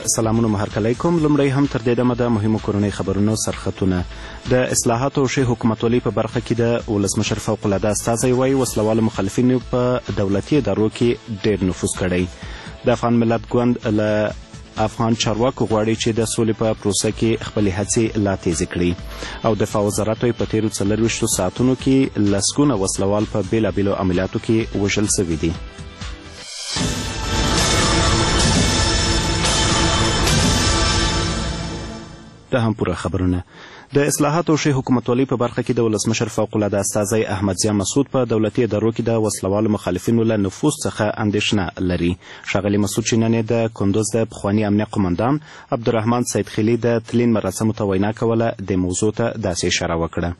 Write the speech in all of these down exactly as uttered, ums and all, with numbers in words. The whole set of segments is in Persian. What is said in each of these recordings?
سلامونه مهرکلی کوم. لومړی هم تر دې دمه د مهمو کورنۍ خبرونو سرخطونه. د اصلاحاتو او ښې حکومتولۍ په برخه کې د ولسمشر فوق العاده استازی وایي وسلوالو مخالفینو په دولتي ادارو کې ډېر نفوذ کړی. د افغان ملت ګوند له افغان چارواکو غواړي چې د سولې په پروسه کې خپلې هڅې لا تیزې کړي. او دفاع وزارت یې په تېرو څلرویشتو ساعتونو کې لسګونه وسلوال په بېلابېلو عملیاتو کې وژل سوي دي. د هم پوره خبرونه. د اصلاحاتو او ښې حکومتولۍ په برخه کې د ولسمشر فوق العاده استازی احمد ضیا مسعود په دولتي ادارو کې د وسلوالو مخالفینو له نفوذ څخه اندېښنه لري. ښاغلي مسعود چې نن یې د کندوز د پخواني امنیه قمندان عبدالرحمن سیدخیلي د تلین مراسمو ته وینا کوله دې موضوع ته داسې اشاره وکړه.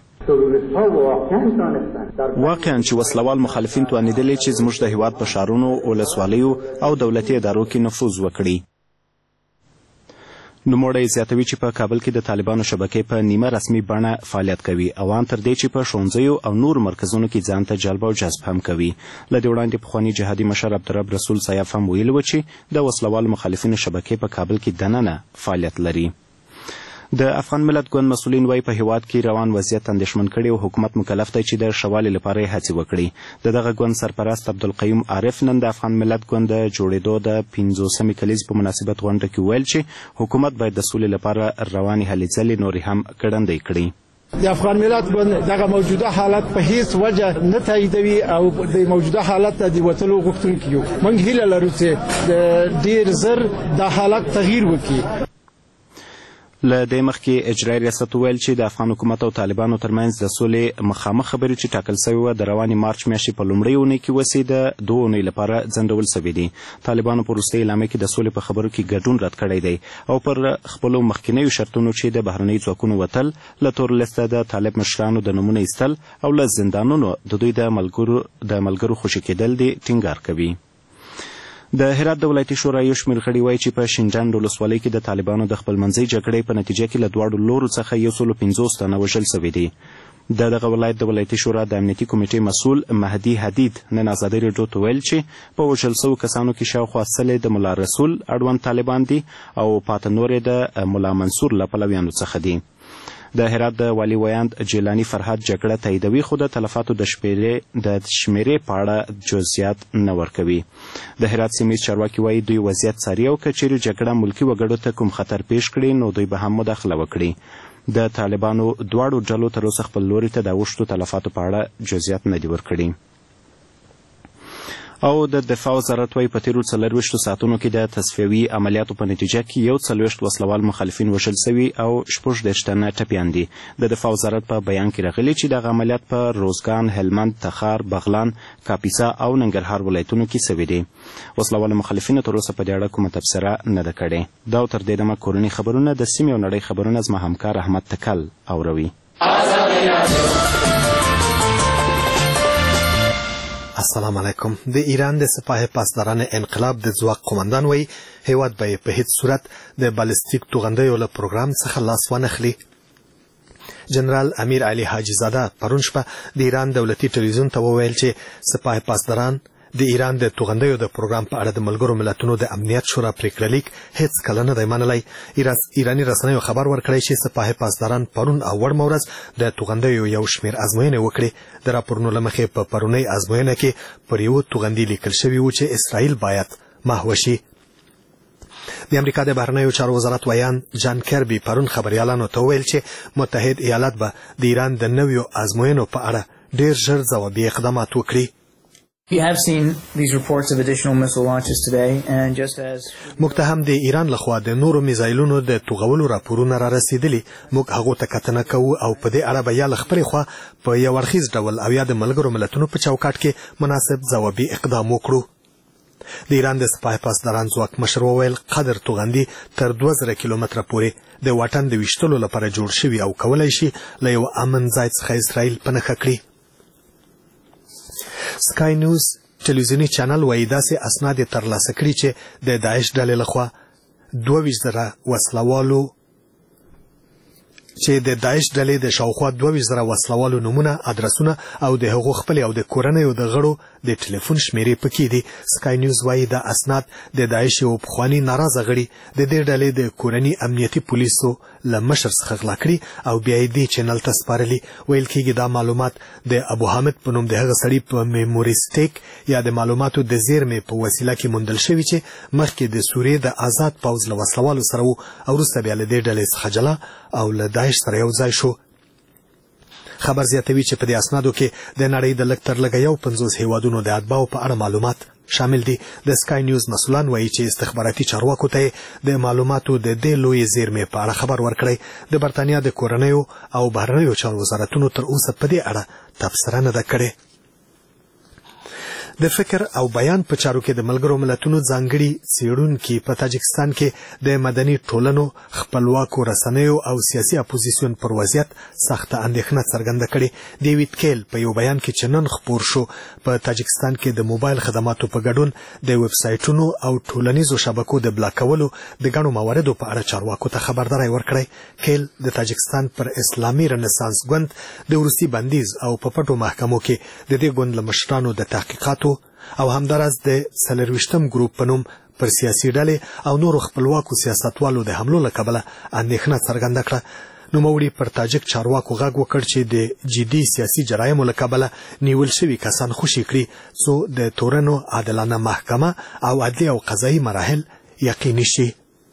واقعا چې وسلوال مخالفین توانېدلي چې زموږ د هیواد په ښارونو ولسوالیو او دولتي ادارو کې نفوذ وکړي. نوموړی زیاتوي چې په کابل کې د طالبانو شبکې په نیمه رسمي بڼه فعالیت کوي او ان تر دې چې په ښوونځیو او نورو مرکزونو کې ځان ته جلب او جذب هم کوي. له دې وړاندې پخواني جهادي مشر عبدالرب رسول سیاف هم ویلي و چې د وسلوالو مخالفینو شبکې په کابل کې دننه فعالیت لري. د افغان ملت ګوند مسؤلین وایي په هیواد کې روان وضعیت اندېښمن کړي او حکومت مکلف دی چې د ښه والي لپاره یې هڅې وکړي. د دغه ګوند سرپرست عبدالقیوم عارف نن د افغان ملت ګوند د جوړېدو د پنځوسمې کلیزې په مناسبت غونډه کې وویل چې حکومت باید د سولې لپاره روانې هلې ځلې نورې هم ګړندۍ کړي. د افغان ملت ګوند دغه موجوده حالت په هیڅ وجه نه تاییدوي او د موجوده حالت ته د وتلو غوښتونکي یو. موږ هیله لرو چې ډېر زر دا حالت تغییر وکړي. له دې مخکې اجرایي ریاست وویل چې د افغان حکومت او طالبانو ترمنځ د سولې مخامخ خبرې چې ټاکل سوې وه د روانې مارچ میاشتې په لومړۍ اونۍ کې وسې د دوو اونۍ لپاره ځنډول سوي دي. طالبانو په وروستۍ اعلامیه کې د سولې په خبرو کې ګډون رد کړی دی او پر خپلو مخکینیو شرطونو چې د بهرنیو ځواکونو وتل، له تور لیسته د طالب مشرانو د نومونه ایستل او له زندانونو د دوی د ملګرو د ملګرو خوشي کېدل دي ټینګار کوي. د هرات د ولایتي شورا یو شمېر غړي وایي چې په شینډنډ ولسوالۍ کې د طالبانو د خپلمنځۍ جګړې په نتیجه کې له دواړو لورو څخه یو سلو پنځوس تنه وژل سوي دي. د دغه ولایت د ولایتي شورا د امنیتي کمیټې مسؤل مهدي حدید نن ازادۍ راډیو ته ویل چې په وژل سوو کسانو کې شاوخوا سلې د ملا رسول اړوند طالبان دي او پاته نور یې د ملا منصور له پلویانو څخه دي. د هرات د والي ویاند جیلاني فرهاد جګړه تاییدوي خو د تلفاتو د شمېرې د شمېرې په اړه جزئیات نه ورکوي. د هرات سیمې چارواکي وایي دوی وضعیت څاري او که چیرې جګړه ملکي وګړو ته کوم خطر پیښ کړي نو دوی به هم مداخله وکړي. د طالبانو دواړو ډلو تر اوسه خپل لوري ته د اوښتو تلفاتو په اړه جزئیات نه دي ورکړي. او د دفاع وزارت وایي په تېرو څلرویشتو ساعتونو کې د تصفیوي عملیاتو په نتیجه کې یو څلوېښت وسلوال مخالفین وژل سوي او شپږ دېرش تنه ټپیان دي. د دفاع وزارت په بیان کې راغلي چې دغه عملیات په روزګان، هلمند، تخار، بغلان، کاپیسا او ننګرهار ولایتونو کې سوي دي. وسلوالو مخالفینو تر اوسه په دې اړه کومه تبصره نه ده کړې. دا تر دې دمه کورني خبرونه د سیمې او نړۍ خبرونه زما همکار احمد تکل اوروي. السلام علیکم. د ایران د سپاه پاسداران انقلاب د ځواک قومندان وایي هیواد به په هیڅ صورت د بالستیک توغندیو له پروګرام څخه لاس وانخلي. جنرال امیر علي حاجي زاده پرون شپه د ایران دولتي ټلویزیون ته وویل چې سپاه پاسداران د ایران د توغندیو د پروګرام په اړه د ملګرو ملتونو د امنیت شورا پریکړه لیک هیڅ کله نه دی منلی. ایراني رسنیو خبر ورکړی چې سپاه پاسداران پرون او وړمه ورځ د توغندیو یو شمېر ازموینې وکړې. د راپورونو له مخې په پرونۍ ازموینه کې پر یوه توغندي لیکل شوي و چې اسرائیل باید محو شي. د امریکا د بهرنیو چارو وزارت ویان جان کربي پرون خبریالانو ته وویل چې متحد ایالات به د ایران د نویو ازموینو په اړه ډېر ژر ځوابي اقدامات وکړي. We have seen these reports of additional missile launches today and just as موږ ته هم د ایران لخوا د نورو میزایلونو د توغولو راپورونه را رسیدلي. موږ هغو ته کتنه کوو او په دې اړه به یا له خپلې خوا په یو اړخیز ډول او یا د ملګرو ملتونو په چوکاټ کې مناسب ځوابي اقدام وکړو. د ایران د سپاه پاسداران ځواک مشر وویل قدر توغندي تر دوه زره کیلومتره پورې د واټن د ویشتلو لپاره جوړ شوي او کولی شي له یو امن ځای څخه اسرائیل په نښه کړي. سکای نیوز ټلویزیوني چینل وایي داسې اسناد یې ترلاسه کړي چې د داعش ډلې لخوا دوه ویشت زره وسلوالو چې د داعش ډلې د شاوخوا دوه ویشت زره وسلوالو نمونه، ادرسونه او د هغو خپل او د کورنیو د غړو د ټلیفون شمیرې پکې دي. سکای نیوز وایي دا اسناد د داعش یو پخواني ناراضه غړي د دې ډلې د کورني امنیتي پولیسو له مشر څخه غلا کړي او بیا یې دې چینل ته سپارلي. ویل کېږي دا معلومات د ابو حامد په نوم د هغه سړي په میموري سټیک یا د معلوماتو د زیرمې په وسیله کې موندل شوي چې مخکې د سوریې د آزاد پوځ له وسلوالو سره وو او وروسته بیا له دې ډلې څخه جلا او له داعش سره یو ځای شو. خبر زیاتوي چې په دې اسنادو کې د نړۍ د لږ تر لږه یو پنځوس هیوادونو د اتباعو په اړه معلومات شامل دي. د سکای نیوز مسؤلان وایي چې استخباراتي چارواکو ته د معلوماتو د دې لوی زیرمې په اړه خبر ورکړی. د برتانیا د کورنیو او بهرنیو چارو وزارتونو تر اوسه په دې اړه تبصره نه ده کړې. د فکر او بیان په چارو کې د ملګرو ملتونو ځانګړي څېړونکي په تاجکستان کې د مدني ټولنو، خپلواکو رسنیو او سیاسي اپوزیسیون پر وضعیت سخته اندېښنه څرګنده کړې. ډیوید کیل په یو بیان کې چې نن خپور شو په تاجکستان کې د موبایل خدماتو په ګډون د ویب سایټونو او ټولنیزو شبکو د بلاکولو د ګڼو مواردو په اړه چارواکو ته خبرداری ورکړی. کیل د تاجکستان پر اسلامي رنسانس ګوند د وروستي بندیز او په پټو محکمو کې د دې ګوند له مشرانو د تحقیقاتو او همداراز د څلرویشتم ګروپ په نوم پر سیاسي ډلې او نورو خپلواکو سیاستوالو د حملو له کبله اندېښنه څرګنده کړه. نوموړي پر تاجک چارواکو غږ وکړ چې د جدي سیاسي جرایمو له کبله نیول شوي کسان خوشي کړي څو د تورنو عادلانه محکمه او عدلي او قضایي مراحل یقیني شي.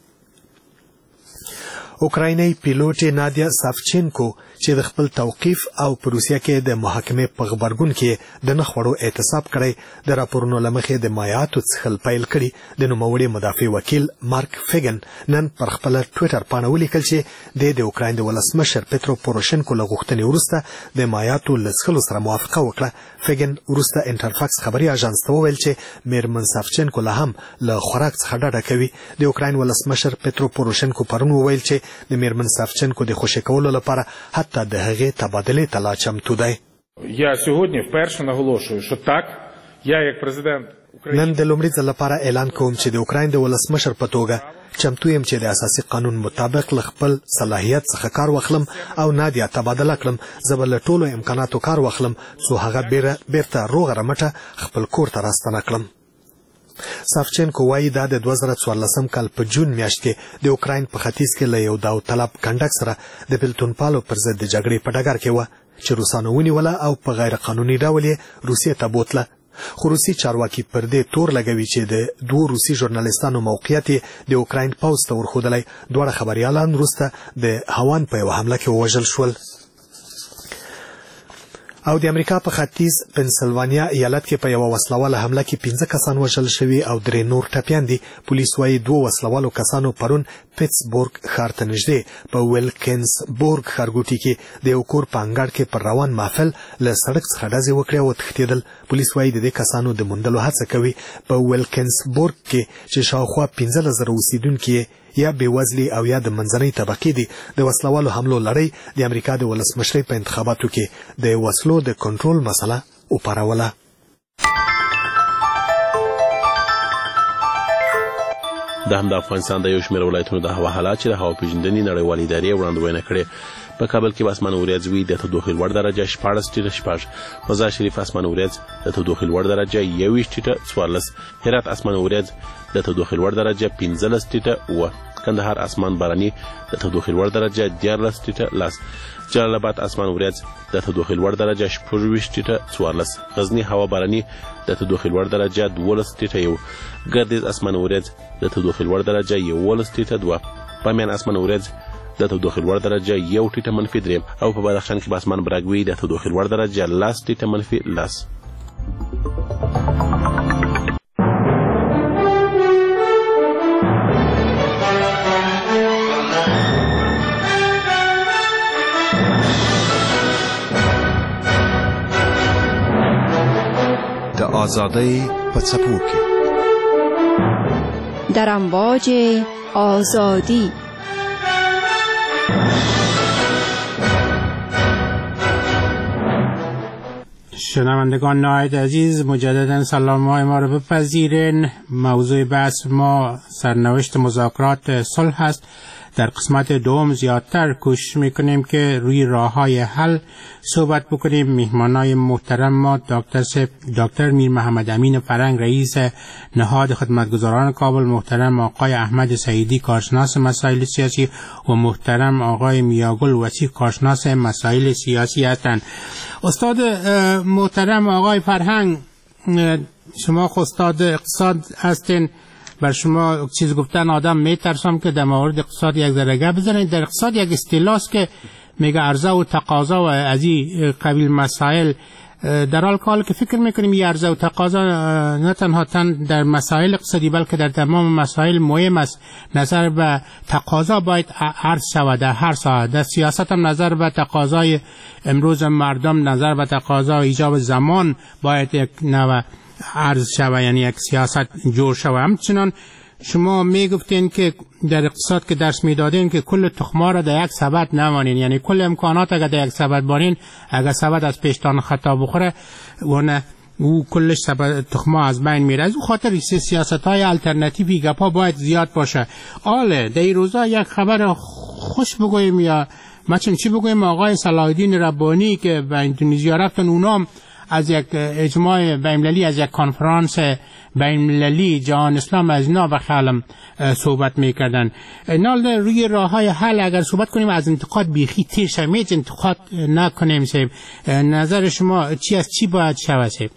اوکرایني پیلوټ نادیا سافچینکو چې د خپل توقیف او په روسیه کې د محاکمې په غبرګون کې د نخوړو اعتصاب کړی د راپورونو له مخې د مایعاتو څښل پیل کړي. د نوموړي مدافع وکیل مارک فیګن نن پر خپله ټویټر پاڼه ولیکل چې د د اوکراین د ولسمشر پترو پوروشنکو له غوښتنې وروسته د مایعاتو له څښلو سره موافقه وکړه. فیګن وروسته انټرفاکس خبري اژانس ته وویل چې میرمن سافچینکو لا هم له خوراک څخه ډډه کوي. د اوکراین ولسمشر پترو پوروشنکو پرون وویل چې د میرمن سافچینکو د خوشي کولو لپاره حتی د هغې تبادلې ته لا چمتو دی. Я сьогодні вперше наголошую, що так, я як президент نن د لومړي ځل لپاره اعلان کوم چې د اوکراین د ولسمشر په توګه چمتو یم چې د اساسي قانون مطابق له خپل صلاحیت څخه کار واخلم او نادیا تبادله کړم. زه به له ټولو امکاناتو کار واخلم څو هغه بیرته روغه رمټه خپل کور ته راستنه کړم. سافچینکو وایي دا د دوه زره څوارلسم کال په جون میاشت کې د اوکراین په ختیځ کې له یو داوطلب کنډک سره د بېلتونپالو پر ضد د جګړې په ډګر کې وه چې روسانو ونیوله او په غیر قانوني ډول یې روسیې ته بوتله. خو روسي چارواکي پر دې تور لګوي چې د دوو روسي ژورنالیستانو موقعیت یې د اوکراین پوځ ته ورښودلی. دواړه خبریالان وروسته د هوان په یوه حمله کې ووژل شول. او د امریکا په ختیځ پنسلوانیا ایالت کې په یوه وسلواله حمله کې پنځه کسان وژل شوي او درې نور ټپیان دي. پولیس وایي دوه وسلوالو کسانو پرون پیټسبورګ ښار ته نږدې په ویلکنسبورګ ښارګوټي کې د یو کور په انګړ کې پر روان محفل له سړک څخه ډزې وکړې او وتښتېدل. پولیس وایي د دې کسانو د موندلو هڅه کوي. په ویلکنسبورګ کې چې شاوخوا پنځلس زره اوسېدونکي یا بېوزلي او یا د منځنۍ طبقې دي د وسلوالو حملو لړۍ د امریکا د ولسمشرۍ په انتخاباتو کې د وسلو د کنټرول مسله وپاروله. د هم د افغانستان د یو شمېر ولایتونو د هوا حالات چې د هوا پیژندنې نړیوالې ادارې وړاندوینه کړې. په کابل کې به اسمان وریځ وي، د تودوخې لوړ درجه شپاړس ټیټه شپږ، مزار شریف اسمان وریځ، د تودوخې لوړ درجه یوویشت ټیټه څوارلس، هرات اسمان وریځ، د تودوخې لوړ درجه پنځلس ټیټه اووه، کندهار اسمان باراني، د تودوخې لوړ درجه دیارلس ټیټه لس، جلال آباد اسمان وریځ، د تودوخې لوړ درجه شپږویشت ټیټه څوارلس، غزني هوا باراني، د تودوخې لوړ درجه دولس ټیټه یو، ګردیز اسمان وریځ، د تودوخې لوړ درجه یوولس ټیټه دوه، بامیان اسمان وریځ، د تودوخې لوړ درجه یو ټیټه منفي دریم، او په بدخشان کې به اسمان براګ وي، د تودوخې لوړ درجه لس ټیټه منفي لس. د آزادۍ په څپو کې در امواج آزادی شنوندگان نهایت عزیز، مجددا سلام های ما را بپذیرین. موضوع بحث ما سرنوشت مذاکرات صلح است. در قسمت دوم زیادتر کوشش میکنیم که روی راه های حل صحبت بکنیم. میهمانای محترم ما دکتر سپ دکتر میر محمد امین فرنگ، رئیس نهاد خدمتگزاران کابل، محترم آقای احمد سعیدی، کارشناس مسائل سیاسی، و محترم آقای میاگل وسیع، کارشناس مسائل سیاسی هستند. استاد محترم آقای فرهنگ، شما استاد اقتصاد هستین. بر شما چیز گفتن آدم میترسم که در مورد اقتصاد یک ذره گپ بزنید. در اقتصاد یک اصطلاح است که میگه عرضه و تقاضا و از این قبیل مسائل. در حال حال که فکر میکنیم این عرضه و تقاضا نه تنها در مسائل اقتصادی بلکه در تمام مسائل مهم است. نظر به تقاضا باید عرض شود در هر ساعت. در سیاست هم نظر به تقاضای امروز مردم، نظر به تقاضا و ایجاب زمان باید یک نوع عرض شود، یعنی یک سیاست جور شود. همچنان شما میگفتین که در اقتصاد که درس میدادین که کل تخما را در یک سبد نمانین، یعنی کل امکانات اگر در یک سبد بانین، اگر سبد از پیشتان خطا بخوره و نه او کلش سبد تخما از بین میره. از او خاطر سیاست های الٹرناتیوی گپا باید زیاد باشه. آله در این روزا یک خبر خوش بگویم یا مثلا چی بگویم، آقای صلاح الدین ربانی که به اندونزیا رفتن، اونام از یک اجماع بین‌المللی، از یک کنفرانس بین‌المللی جهان اسلام از اینا به خیالم صحبت میکردن. نال روی راه های حل اگر صحبت کنیم از انتقاد بیخی تیر شویم، انتقاد نکنیم. سیب نظر شما چی از چی باید شود؟ سیب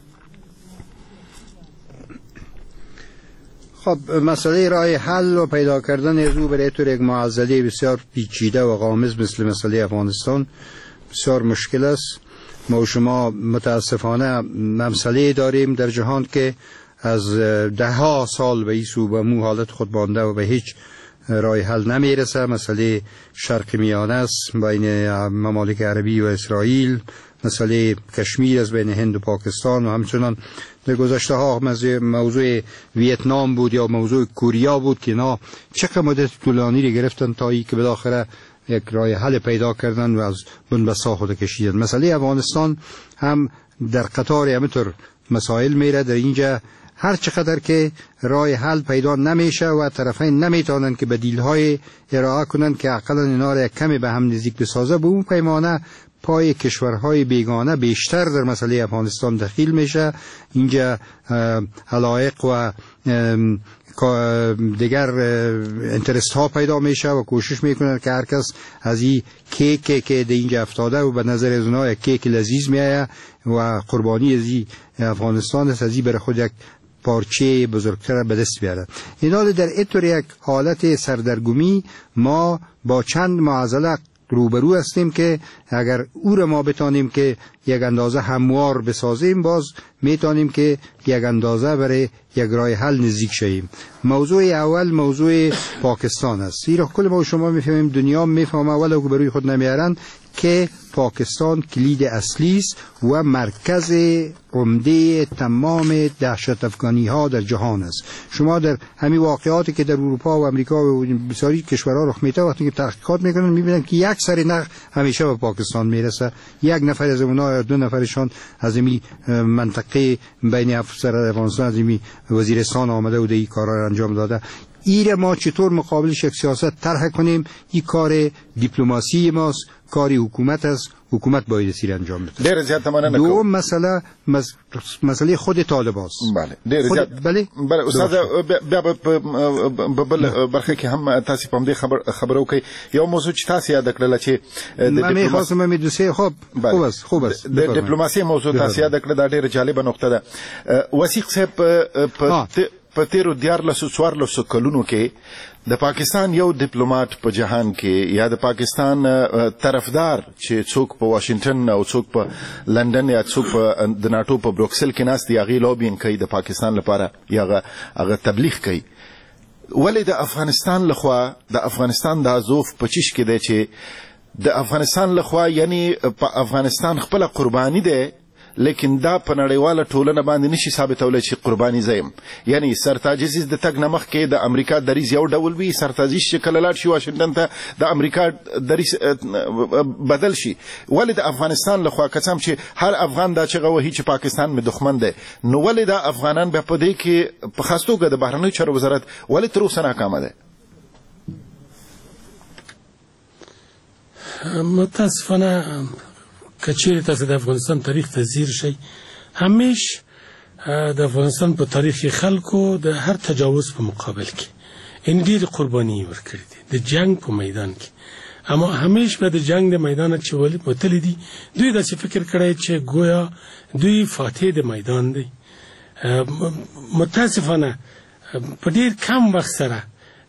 خب مسئله راه حل و پیدا کردن از او برای طور یک معضله بسیار پیچیده و غامض مثل مسئله افغانستان بسیار مشکل است. ما و شما متاسفانه مسئله داریم در جهان که از ده ها سال به این سو به مو حالت خود بانده و به هیچ راه حل نمیرسه. مسئله شرق میانه است بین ممالک عربی و اسرائیل، مسئله کشمیر از بین هند و پاکستان، و همچنان در گذشته ها موضوع ویتنام بود یا موضوع کوریا بود که اینا چقدر مدت طولانی رو گرفتن تا ای که بالاخره یک راه حل پیدا کردن و از بنبسا خود کشیدن. مسئله افغانستان هم در قطار همینطور مسائل میره. در اینجا هر چقدر که راه حل پیدا نمیشه و طرفین نمیتونن که بدیل‌های ارائه کنن که عقلا اینا را یک کمی به هم نزدیک بسازه، به اون پیمانه پای کشورهای بیگانه بیشتر در مسئله افغانستان دخیل میشه. اینجا علایق و دیگر انترست ها پیدا میشه و کوشش میکنن که هر کس از این کیک که در اینجا افتاده و به نظر از اونها یک کیک لذیذ میایه و قربانی از این افغانستان است، از این برای خود یک پارچه بزرگتر به دست بیاره. اینا در اینطور یک حالت سردرگمی ما با چند معضله روبرو هستیم که اگر او را ما بتانیم که یک اندازه هموار بسازیم، باز میتونیم که یک اندازه برای یک راه حل نزدیک شویم. موضوع اول موضوع پاکستان است. زیرا کل ما شما میفهمیم، دنیا میفهمه ولو که بروی خود نمیارن که پاکستان کلید اصلی است و مرکز عمده تمام دهشت افغانی ها در جهان است. شما در همین واقعاتی که در اروپا و امریکا و بسیاری کشورها رخ میده، وقتی که تحقیقات میکنن میبینن که یک سری نخ همیشه به پاکستان میرسه. یک نفر از اونها یا دو نفرشان از این منطقه بین افسر افغانستان از این وزیرستان آمده و این کارا را انجام داده. ایره ما چطور مقابلش یک سیاست طرح کنیم؟ این کار دیپلماسی ماست، کاری حکومت است. حکومت باید سیر انجام بده. ډیر زیات تمنه نکوم. دوم مسئله مس... مسئله خود طالبان است. بله ډیر زیات. بله بله استاد بیا په بل برخه کې هم تاسو په دې خبر خبرو کې یو موضوع چې تاسو یاد کړل چې د ډیپلوماسي مې دوسه خب خوب است خوب است د ډیپلوماسي موضوع تاسو یاد کړل دا ډیر جالب نقطه ده. وثیق صاحب په په تیرو دیارلسو څوارلسو کلونو کې د پاکستان یو ډیپلوماټ په جهان کې یا د پاکستان طرفدار چې څوک په واشنگټن او څوک په لندن یا څوک په د ناتو په بروکسل کې ناست دی، هغې لوبین کوي د پاکستان لپاره یا هغه تبلیغ کوي. ولې د افغانستان لخوا د افغانستان د ازوف په چیش کې دی چې د افغانستان لخوا یعنی په افغانستان خپل قرباني دی، لیکن دا په نړیواله ټولنه باندې نشي ثابتولی چې قرباني زه یم. یعنی سرتاج عزیز د تګ نه مخکې د امریکا دریځ یو ډول وي، سرتاج عزیز چې کله لاړ شي واشنګټن ته د امریکا دریځ بدل شي. ولې د افغانستان لخوا که څه هم چې هر افغان دا چغه وهي چې پاکستان مې دښمن دی، نو ولې دا افغانان بیا په دې کې په خاص توګه د بهرنیو چارو وزارت ولې تر اوسه ناکامه دی؟ متاسفانه که چیرې تاسو د افغانستان تاریخ ته ځیر شئ، همیش د افغانستان په تاریخ کې خلکو د هر تجاوز په مقابل کې ان ډېرې قرباني ورکړي دي د جنگ په میدان کې. اما همیش به د جنگ د میدان چې وتلي دي، دوی داسې فکر کړی چې گویا دوی فاتح د میدان دی. متاسفانه په ډېر کم وخت سره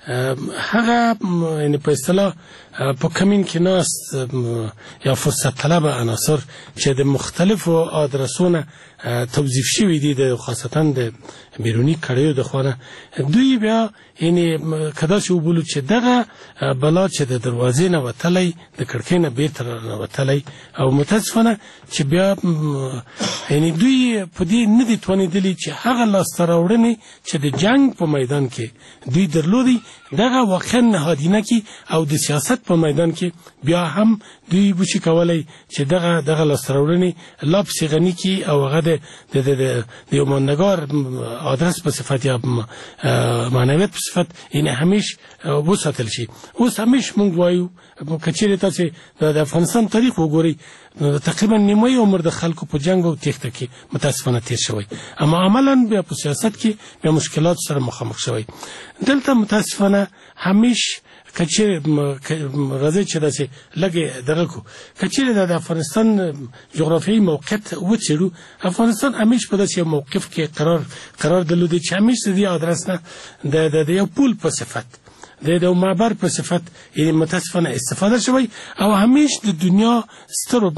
هغه یعنی په اصطلاح په کمین کې ناست یا فرصت طلب عناصر چې د مختلفو آدرسونو توظیف شوي دي د خاصتا د بیروني کړیو د خوا نه، دوی بیا یعنی که داسې وبولو چې دغه بلا چې د دروازې نه وتلی د کړکۍ نه بېرته رانوتلی، او متاسفانه چې بیا یعنی دوی په دې نه دي توانېدلي چې هغه لاسته راوړنې چې د جنګ په میدان کې دوی درلودي دغه واقعا نهادینه کړي او د سیاست په میدان کې بیا هم دوی وشي کولی چې دغه دغه لاسته راوړنې لا پسې غني کړي او هغه د د یو ماندګار آدرس په صفت یا معنویت په صفت یعنې همیش وساتل شي. اوس همیش موږ وایو که چیرې تاسې د افغانستان تاریخ وګورئ، تقریبا نیمایي عمر د خلکو په جنګ او تېښته کې متاسفانه تېر شوی، اما عملا بیا په سیاست کې بیا مشکلات سره مخامخ شوی. دلته متاسفانه همیش که چیرې راځئ چې داسې لږې دغه کړو، که چیرې د افغانستان جغرافیایي موقعیت وڅېړو، افغانستان همیش په داسې یو موقف کې قرار قرار درلودی چې همیش د دې آدرس نه د یو پول په صفت د یو معبر په صفت یعنې متاسفانه استفاده شوی، او همیش د دنیا سترو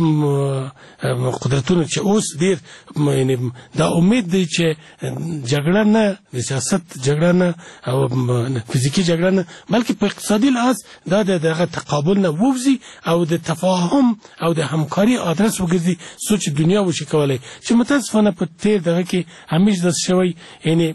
قدرتونو چې اوس ډېر یعنې دا امید دی چې جګړه نه د سیاست جګړه نه او فزیکي جګړه نه بلکې په اقتصادي لحاظ دا د دغه تقابل نه ووځي او د تفاهم او د همکاري آدرس وګرځي څو چې دنیا وشي کولی، چې متاسفانه په تېر دغه کې همیش داسې شوی. یعنې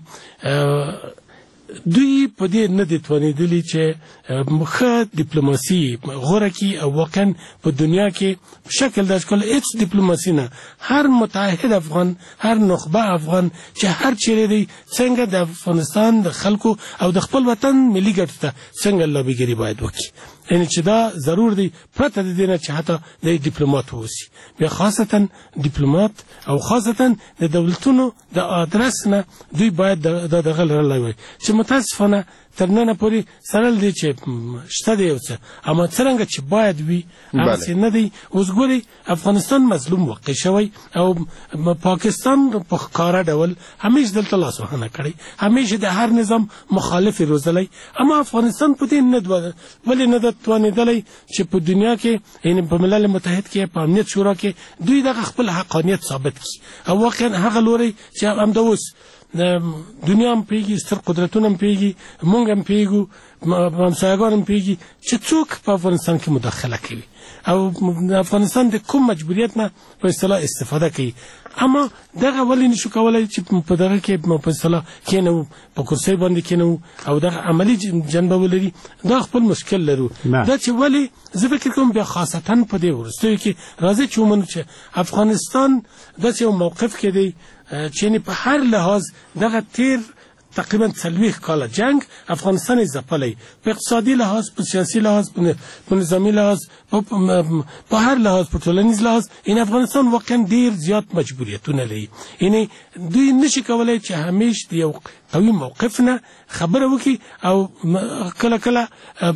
دوی په دې نه دي توانېدلي چې ښه ډیپلوماسي غوره کړي او واقعا په دنیا کې په شکل دا ښکل هېڅ ډیپلوماسي نه هر متحد افغان، هر نخبه افغان چې هر چیرې دی څنګه د افغانستان د خلکو او د خپل وطن ملي ګټو ته څنګه لابیګري باید وکړي. یعنې چې دا ضرور دی پرته د دې نه چې حتی د ډیپلومات واوسي، بیا خاصتا ډیپلومات او خاصتا د دولتونو د آدرس نه دوی باید دا دغه لرلی وای چې متاسفانه تر ننه پورې سره دی چې شته دی یو څه، اما څرنګه چې باید وي هغسې نه دی. اوس ګورئ افغانستان مظلوم واقع شوی او پاکستان په ښکاره ډول همیش دلته لاسوهنه کړی، همیش د هر نظام مخالف روزلی، اما افغانستان په دې نه ولې نه ده توانېدلی چې په دنیا کې یعنې په ملل متحد کې په امنیت شورا کې دوی دغه خپل حقانیت ثابت کړي او واقعا هغه لوری چې همدا اوس دنیا هم پوهېږي، ستر قدرتونه هم پوهېږي، موږ هم پوهېږو، همسایهګان هم پوهېږي چې څوک په افغانستان کې مداخله کوي او د افغانستان د کوم مجبوریت نه په اصطلاح استفاده کوي. اما دغه ولې نشو کولی چې په دغه کې په اصطلاح کېنوو، په کرسۍ باندې کېنوو او دغه عملي جنبه ولري، دا خپل مشکل لرو. دا چې ولې زه فکر کوم بیا خاصتا په دې وروستیو کې راځئ چې ومنو چې افغانستان داسې یو موقف کې دی چې په هر لحاظ دغه تیر تقریبا څلوېښت کاله جنگ افغانستان یې ځپلی، په اقتصادي لحاظ، په سیاسي لحاظ، په نظامي لحاظ، په هر لحاظ، په ټولنیز لحاظ، یعنې افغانستان واقعا ډېر زیات مجبوریتونه لري. یعنې دوی نشي کولی چې همیش د یو قوي موقف نه خبره وکړي او کله کله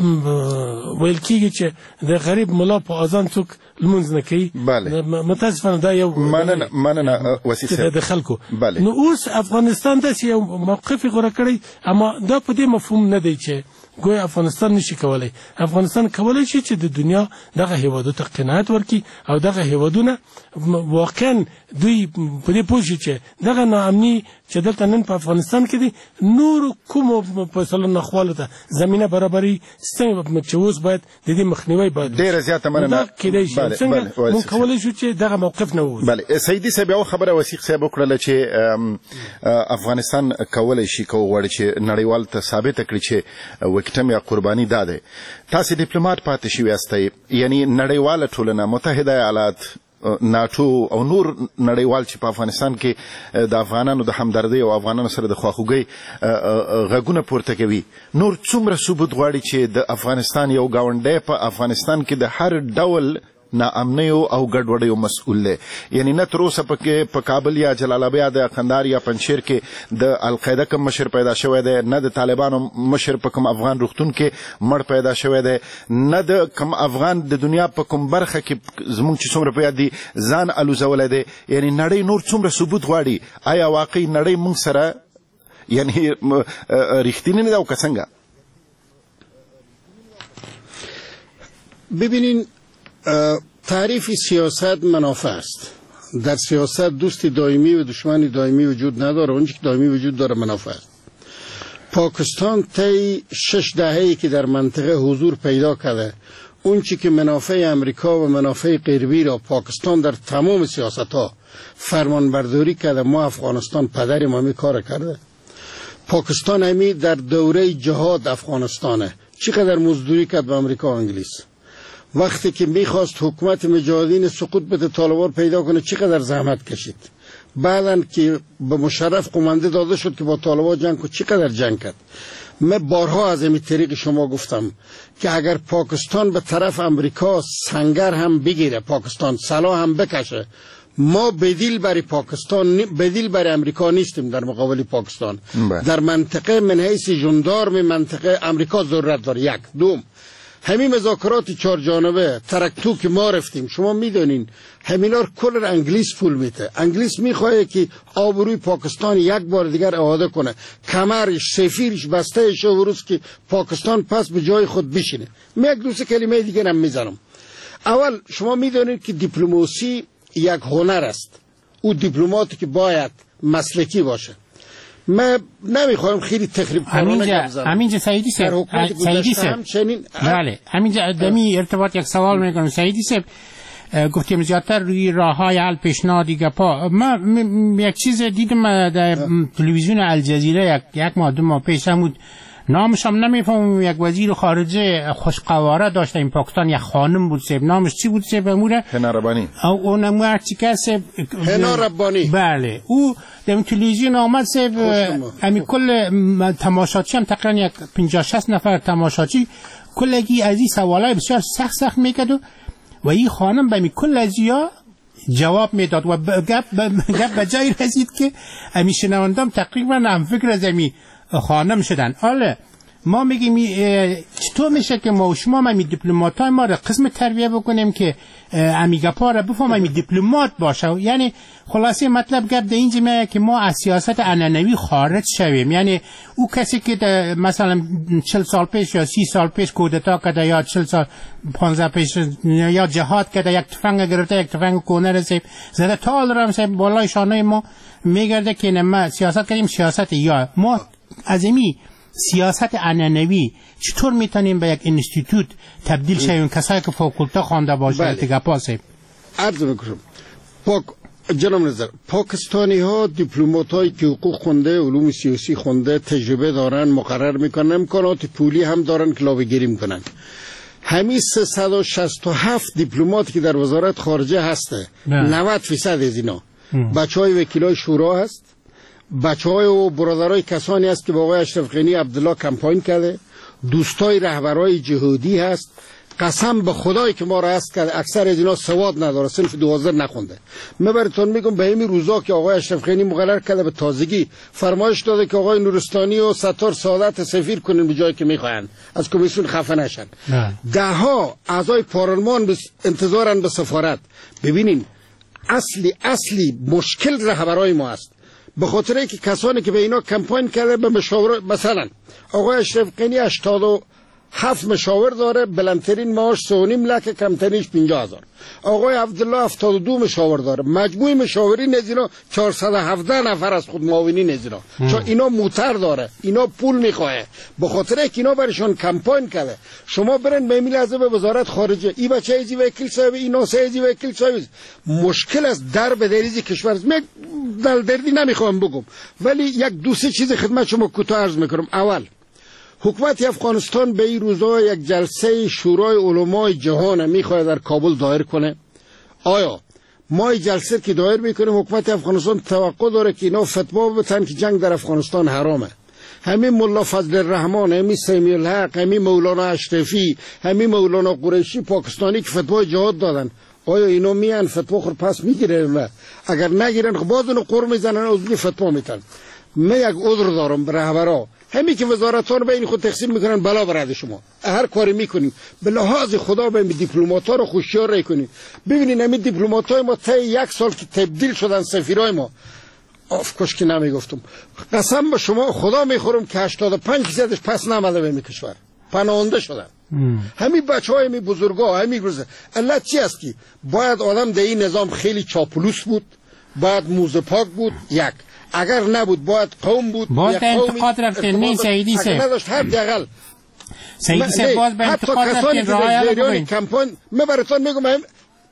ویل کېږي چې د غریب ملا په اذان څوک لمونځ نه کوي. متاسفانه دا یو مننه مننه وسیع صاحب د خلکو. نو اوس افغانستان داسې یو موقف یې غوره کړی، اما دا په دې مفهوم نه دی چې ګویا افغانستان نشي کولای. افغانستان کولای شي چې د دنیا دغه هیوادو ته قناعت ورکړي او دغه هیوادونه واقعا دوی په دې پوه شي چې دغه ناامني چې دلته نن په افغانستان کې دي نور کومو فیصلو نخوالو ته زمینه برابري ستنې چې اوس باید د دې مخنیوی باید ډېره زیاته مننه. کېدای شي څنګه موږ کولی شو چې دغه موقف نه ووځو. بله سیدي صاحب یو خبره وثیق صاحب وکړله چې افغانستان کولی شي که وغواړي چې نړیوال ته ثابته کړي چې وکټم یا قرباني دا دی. تاسې ډیپلوماټ پاتې شوي یاستئ، یعنی نړیواله ټولنه متحده ایالات ناټو او نور نړیوال چې په افغانستان کې د افغانانو د همدردۍ او افغانانو سره د خواخوږۍ غږونه پورته کوي، نور څومره ثبوت غواړي چې د افغانستان یو ګاونډی په افغانستان کې د هر ډول ناامنیو او ګډوډیو مسؤل دی؟ یعنی نه تر اوسه پکې په کابل یا جلال آباد یا قندهار یا پنجشیر کې د القاعده کوم مشر پیدا شوی دی، نه د طالبانو مشر په کوم افغان روغتون کې مړ پیدا شوی دی، نه د کوم افغان د دنیا په کوم برخه کې زموږ چې څومره په یاد دي ځان الوزولی دی. یعنی نړۍ نور څومره ثبوت غواړي؟ آیا واقعي نړۍ موږ سره یعنی رښتینې نه ده او که څنګه؟ ببینین تعریف سیاست منافع است. در سیاست دوست دائمی و دشمن دائمی وجود نداره، اون که دائمی وجود داره منافع است. پاکستان طی شش دهه‌ای که در منطقه حضور پیدا کرده، اون چی که منافع امریکا و منافع غربی را پاکستان در تمام سیاست‌ها فرمانبرداری کرده. ما افغانستان پدر ما می کار کرده. پاکستان همی در دوره جهاد افغانستانه چقدر مزدوری کرد به امریکا و انگلیس. وقتی که میخواست حکومت مجاهدین سقوط بده، طالبان پیدا کنه، چقدر زحمت کشید. بعدن که به مشرف قمانده داده شد که با طالبان جنگ کنه، چقدر جنگ کرد. من بارها از این طریق شما گفتم که اگر پاکستان به طرف امریکا سنگر هم بگیره، پاکستان سلاح هم بکشه، ما بدیل برای پاکستان بدیل برای امریکا نیستیم در مقابل پاکستان. بله. در منطقه من حیث ژاندارم منطقه امریکا ضرورت داره. یک دوم همین مذاکرات چهار جانبه ترکتو که ما رفتیم، شما میدونین همینا کل انگلیس پول میده. انگلیس میخواد که آبروی پاکستان یک بار دیگر اعاده کنه، کمرش سفیرش بستهش و روز که پاکستان پس به جای خود بشینه. من یک دو سه کلمه دیگه هم میزنم. اول شما میدونید که دیپلماسی یک هنر است. او دیپلماتی که باید مسلکی باشه. من نمیخوام خیلی تخریب کنم. همینجا سعیدی صاحب، سعیدی صاحب بله همینجا دمی ارتباط یک سوال میکنم. سعیدی صاحب گفتیم زیادتر روی راههای حل پیشنهادی گپا. من یک چیز دیدم در تلویزیون الجزیره یک یک ماه دو ماه پیش همود، نامش هم نمیفهمم، یک وزیر خارجه خوشقواره داشته این پاکستان، یک خانم بود سیب، نامش چی بود سیب اموره؟ هنا ربانی. او اونم ارتیکه سیب هنا ربانی. بله او در تلویزیون آمد سیب، امی کل تماشاچی هم تقریبا یک پنجاه شصت نفر تماشاچی کلگی از این سوالای بسیار سخت سخت میکرد و این خانم به می کل از یا جواب میداد و گپ گپ به جای رسید که امی شنوندم تقریبا هم فکر از امی خانم شدن. حالا ما میگیم چطور میشه که ما و شما می دیپلماتای ما را قسم تربیه بکنیم که امیگاپا را بفهم امی دیپلمات باشه. یعنی خلاصه مطلب گپ در اینجا میگه که ما از سیاست عنعنوی خارج شویم. یعنی او کسی که مثلا چهل سال پیش یا سی سال پیش کودتا کرده یا چهل سال پانزده پیش یا جهاد کرده، یک تفنگ گرفته، یک تفنگ کونه رسید زده تال را مثلا بالای شانه ما میگرده که نه ما سیاست کردیم. سیاست یا ما از امی سیاست عنعنوی چطور میتونیم به یک انستیتوت تبدیل شویم؟ کسایی که فاکولته خوانده باشه التگاپاسه عرض میکنم. پاک جناب نظر، پاکستانی ها دیپلمات هایی که حقوق خونده، علوم سیاسی خونده، تجربه دارن، مقرر میکنن، امکانات پولی هم دارن که لابیگری میکنن. همین سیصد و شصت و هفت دیپلمات که در وزارت خارجه هسته، نود فیصد از اینا بچه های وکیلای شورا هست، بچه های و برادرای کسانی هست که با آقای اشرف غنی عبدالله کمپاین کرده، دوستای رهبرای جهادی هست. قسم به خدای که ما را هست که اکثر از اینا سواد نداره، صنف دوازده نخونده. من براتون میگم به همین روزا که آقای اشرف غنی مقرر کرده به تازگی فرمایش داده که آقای نورستانی و ستار سعادت سفیر کنن به جایی که میخواین، از کمیسیون خفه نشن. ده ها اعضای پارلمان انتظارن به سفارت. ببینین اصلی اصلی مشکل رهبرای ما است. به خاطر اینکه کسانی که به اینا کمپاین کرده به مشاور، مثلا آقای اشرف غنی هشتاد و هفت مشاور داره، بلندترین معاش سه و نیم لک، کمترینش پنجاه هزار. آقای عبدالله هفتاد و دو مشاور داره، مجموع مشاورین از اینا چهارصد و هفده نفر از خود معاونین از اینا، چون اینا موتر داره، اینا پول میخواه، به خاطر اینکه اینا برشون کمپاین کرده. شما برن به میل از به وزارت خارجه، این بچه ایزی وکیل صاحب، این ناسه ایزی وکیل صاحب، مشکل است در به دریزی کشور است. من دل دردی نمیخوام بگم، ولی یک دو سه چیز خدمت شما کوتاه عرض میکنم. اول، حکومت افغانستان به این روزها یک جلسه شورای علمای جهان میخواد در کابل دایر کنه. آیا ما این جلسه که دایر میکنیم حکومت افغانستان توقع داره که اینا فتوا بتن که جنگ در افغانستان حرامه؟ همین ملا فضل الرحمن، همین سیمی الحق، همین مولانا اشرفی، همین مولانا قریشی پاکستانی که فتوا جهاد دادن، آیا اینا میان فتوا خود پس میگیرن؟ اگر نگیرن خب باز اونو قر میزنن از این فتوا میتن. من یک عذر دارم به رهبرا، همین که وزارت‌ها رو بین خود تقسیم میکنن، بلا برد شما هر کاری میکنیم به لحاظ خدا به دیپلمات‌ها رو خوشیار میکنیم. ببینید همین دیپلمات‌های ما تا یک سال که تبدیل شدن سفیرای ما، آف کاش که نمیگفتم، قسم به شما خدا میخورم که هشتاد و پنج درصدش پس نامده به این کشور، پناهنده شدن. همین بچهای همین بزرگا، همین روزه. علت چی است که باید آدم در این نظام خیلی چاپلوس بود، باید موزه پاک بود، یک اگر نبود باید قوم بود، باز به انتقاد رفتین. نه سیدی سه اگر نداشت هر دیگل سیدی سه باز به انتقاد رفتین. راه جریان کمپاین من براتون میگم، هم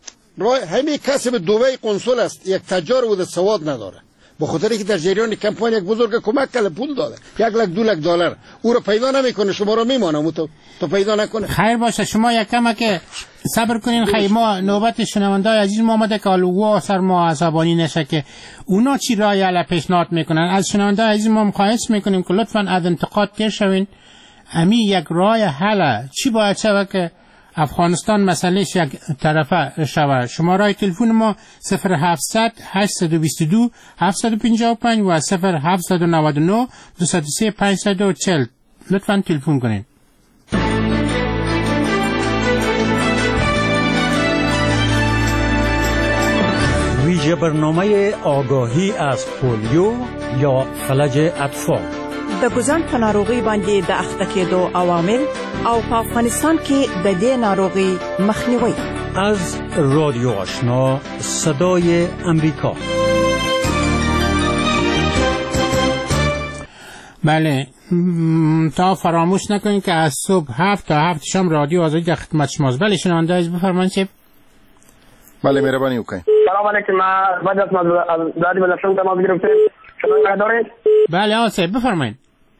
همین کسی به دوبی قنصل است، یک تجار بود سواد نداره، به خاطر اینکه در جریان کمپاین یک بزرگ کمک کرده پول داده، یک لک دو لک دلار، او رو پیدا نمیکنه، شما رو میمانه تو تو پیدا نکنه. خیر باشه، شما یک کم که صبر کنین. خیر ما نوبت شنوندای عزیز ما آمده که الوا سر ما عصبانی نشه که اونا چی رای علی پیشنهاد میکنن. از شنوندای عزیز ما خواهش میکنیم که لطفاً از انتقاد تیر شوین. امی یک رای حل چی باید شود که افغانستان مسئلهش یک طرفه شود. شماره تلفن ما صفر هفتصد هشتصد و بیست و دو هفتصد و پنجاه و پنج و صفر هفتصد و نود و نه دویست و سه پانصد و چهل. لطفاً تلفن کنین. ویژه برنامه آگاهی از پولیو یا فلج اطفال. د ګوزن په ناروغي باندې د اخته کېدو عوامل او په افغانستان کې د دې ناروغي مخنیوي. از رادیو آشنا صدای امریکا. بله، تا فراموش نکنید که از صبح هفت تا هفت شام رادیو آزادی در خدمت شماست. بله شنونده عزیز بفرمایید. چه بله مهربانی وکړئ. سلام علیکم. ما بعد از دادی بلشون تماس گرفته. شما دارید؟ بله آسه بفرمایید.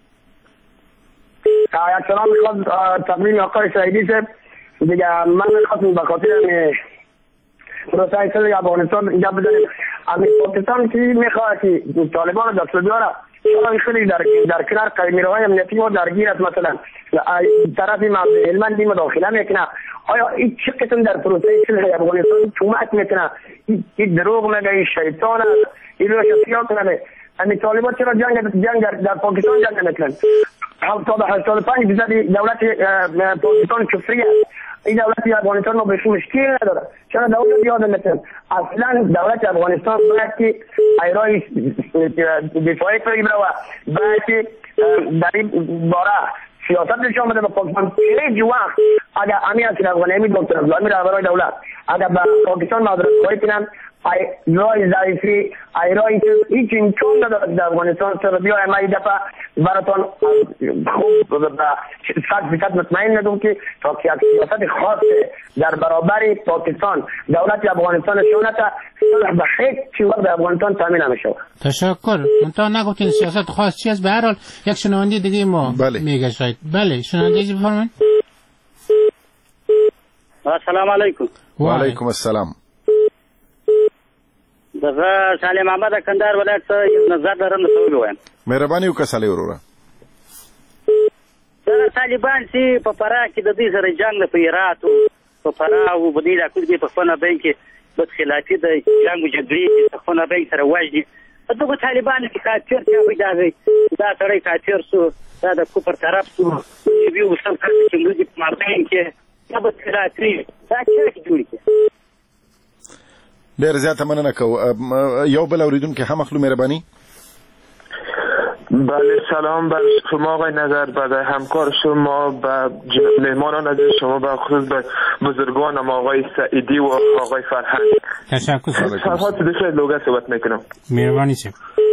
یک سلام میخواد تقدیم آقای سعیدی صاحب. دیگه من میخواستم به خاطر پروسه سال افغانستان اینجا بزنیم. امی پاکستان که میخواد که طالبان دست بیاره، شما خیلی در در کنار قیمیروهای امنیتی ما درگیر است. مثلا طرفی هلمند مداخله میکنه. آیا این چه قسم در پروسه صلح افغانستان کمک میکنه؟ این دروغ میگه، این شیطان است، این روش سیاه کنه. امی طالبان چرا جنگ جنگ در پاکستان جنگ میکنن؟ هفتاد هشتاد و پنج درصد دولت پاکستان کفری است. این دولت افغانستان ما بهش مشکل نداره. چرا دولت یاد نمیکنه؟ اصلا دولت افغانستان باید که ایرای دفاعی کنه و باید که در این باره سیاست نشان بده به پاکستان. هیچ وقت اگر امی از افغان امی دکتر ابراهیمی رهبرای دولت اگر به پاکستان معذرت خواهی کنن، ایرای ضعیفی ایرای هیچ امکان نداره در افغانستان سر بیای. ما این دفعه براتون خوب صد فیصد مطمئن ندم که تا که یک سیاست خاص در برابر پاکستان دولت افغانستان شونت صلح به هیچ وقت در افغانستان تامین نمیشه. تشکر. تا نگفتین سیاست خاص چی است. به هر حال یک شنونده دیگه ما بله. میگه شاید. بله شنونده چی بفرمایید. السلام علیکم. و علیکم السلام. دغه سالم محمد کندهار ولایت څخه یو نظر لرم څه ووایم. مهرباني وکړه سالي وروره. دا طالبان چې په فراه کې د دې سره جنگ په هرات او په فراه او په دې راکوټ کې په خپل بین کې د خلافي د جنگ او جګړې په خپل بین سره واجدي. دغه طالبان چې کافر ته پیدا دي، دا سره کافر سو، دا د کوپر طرف سو، چې یو څه چې موږ په مابین کې دا په خلافي دا چې جوړ کې. ډیر زیاته مننه کوم. یو بل اوریدونکو هم خپل مهرباني. بله سلام بر شما آقای نظر، برای همکار شما و مهمانان از شما، به خصوص به بزرگانم آقای سعیدی و آقای فرهنگ. تشکر. صحبت بخیر لوگه صحبت میکنم. مهربانی شد.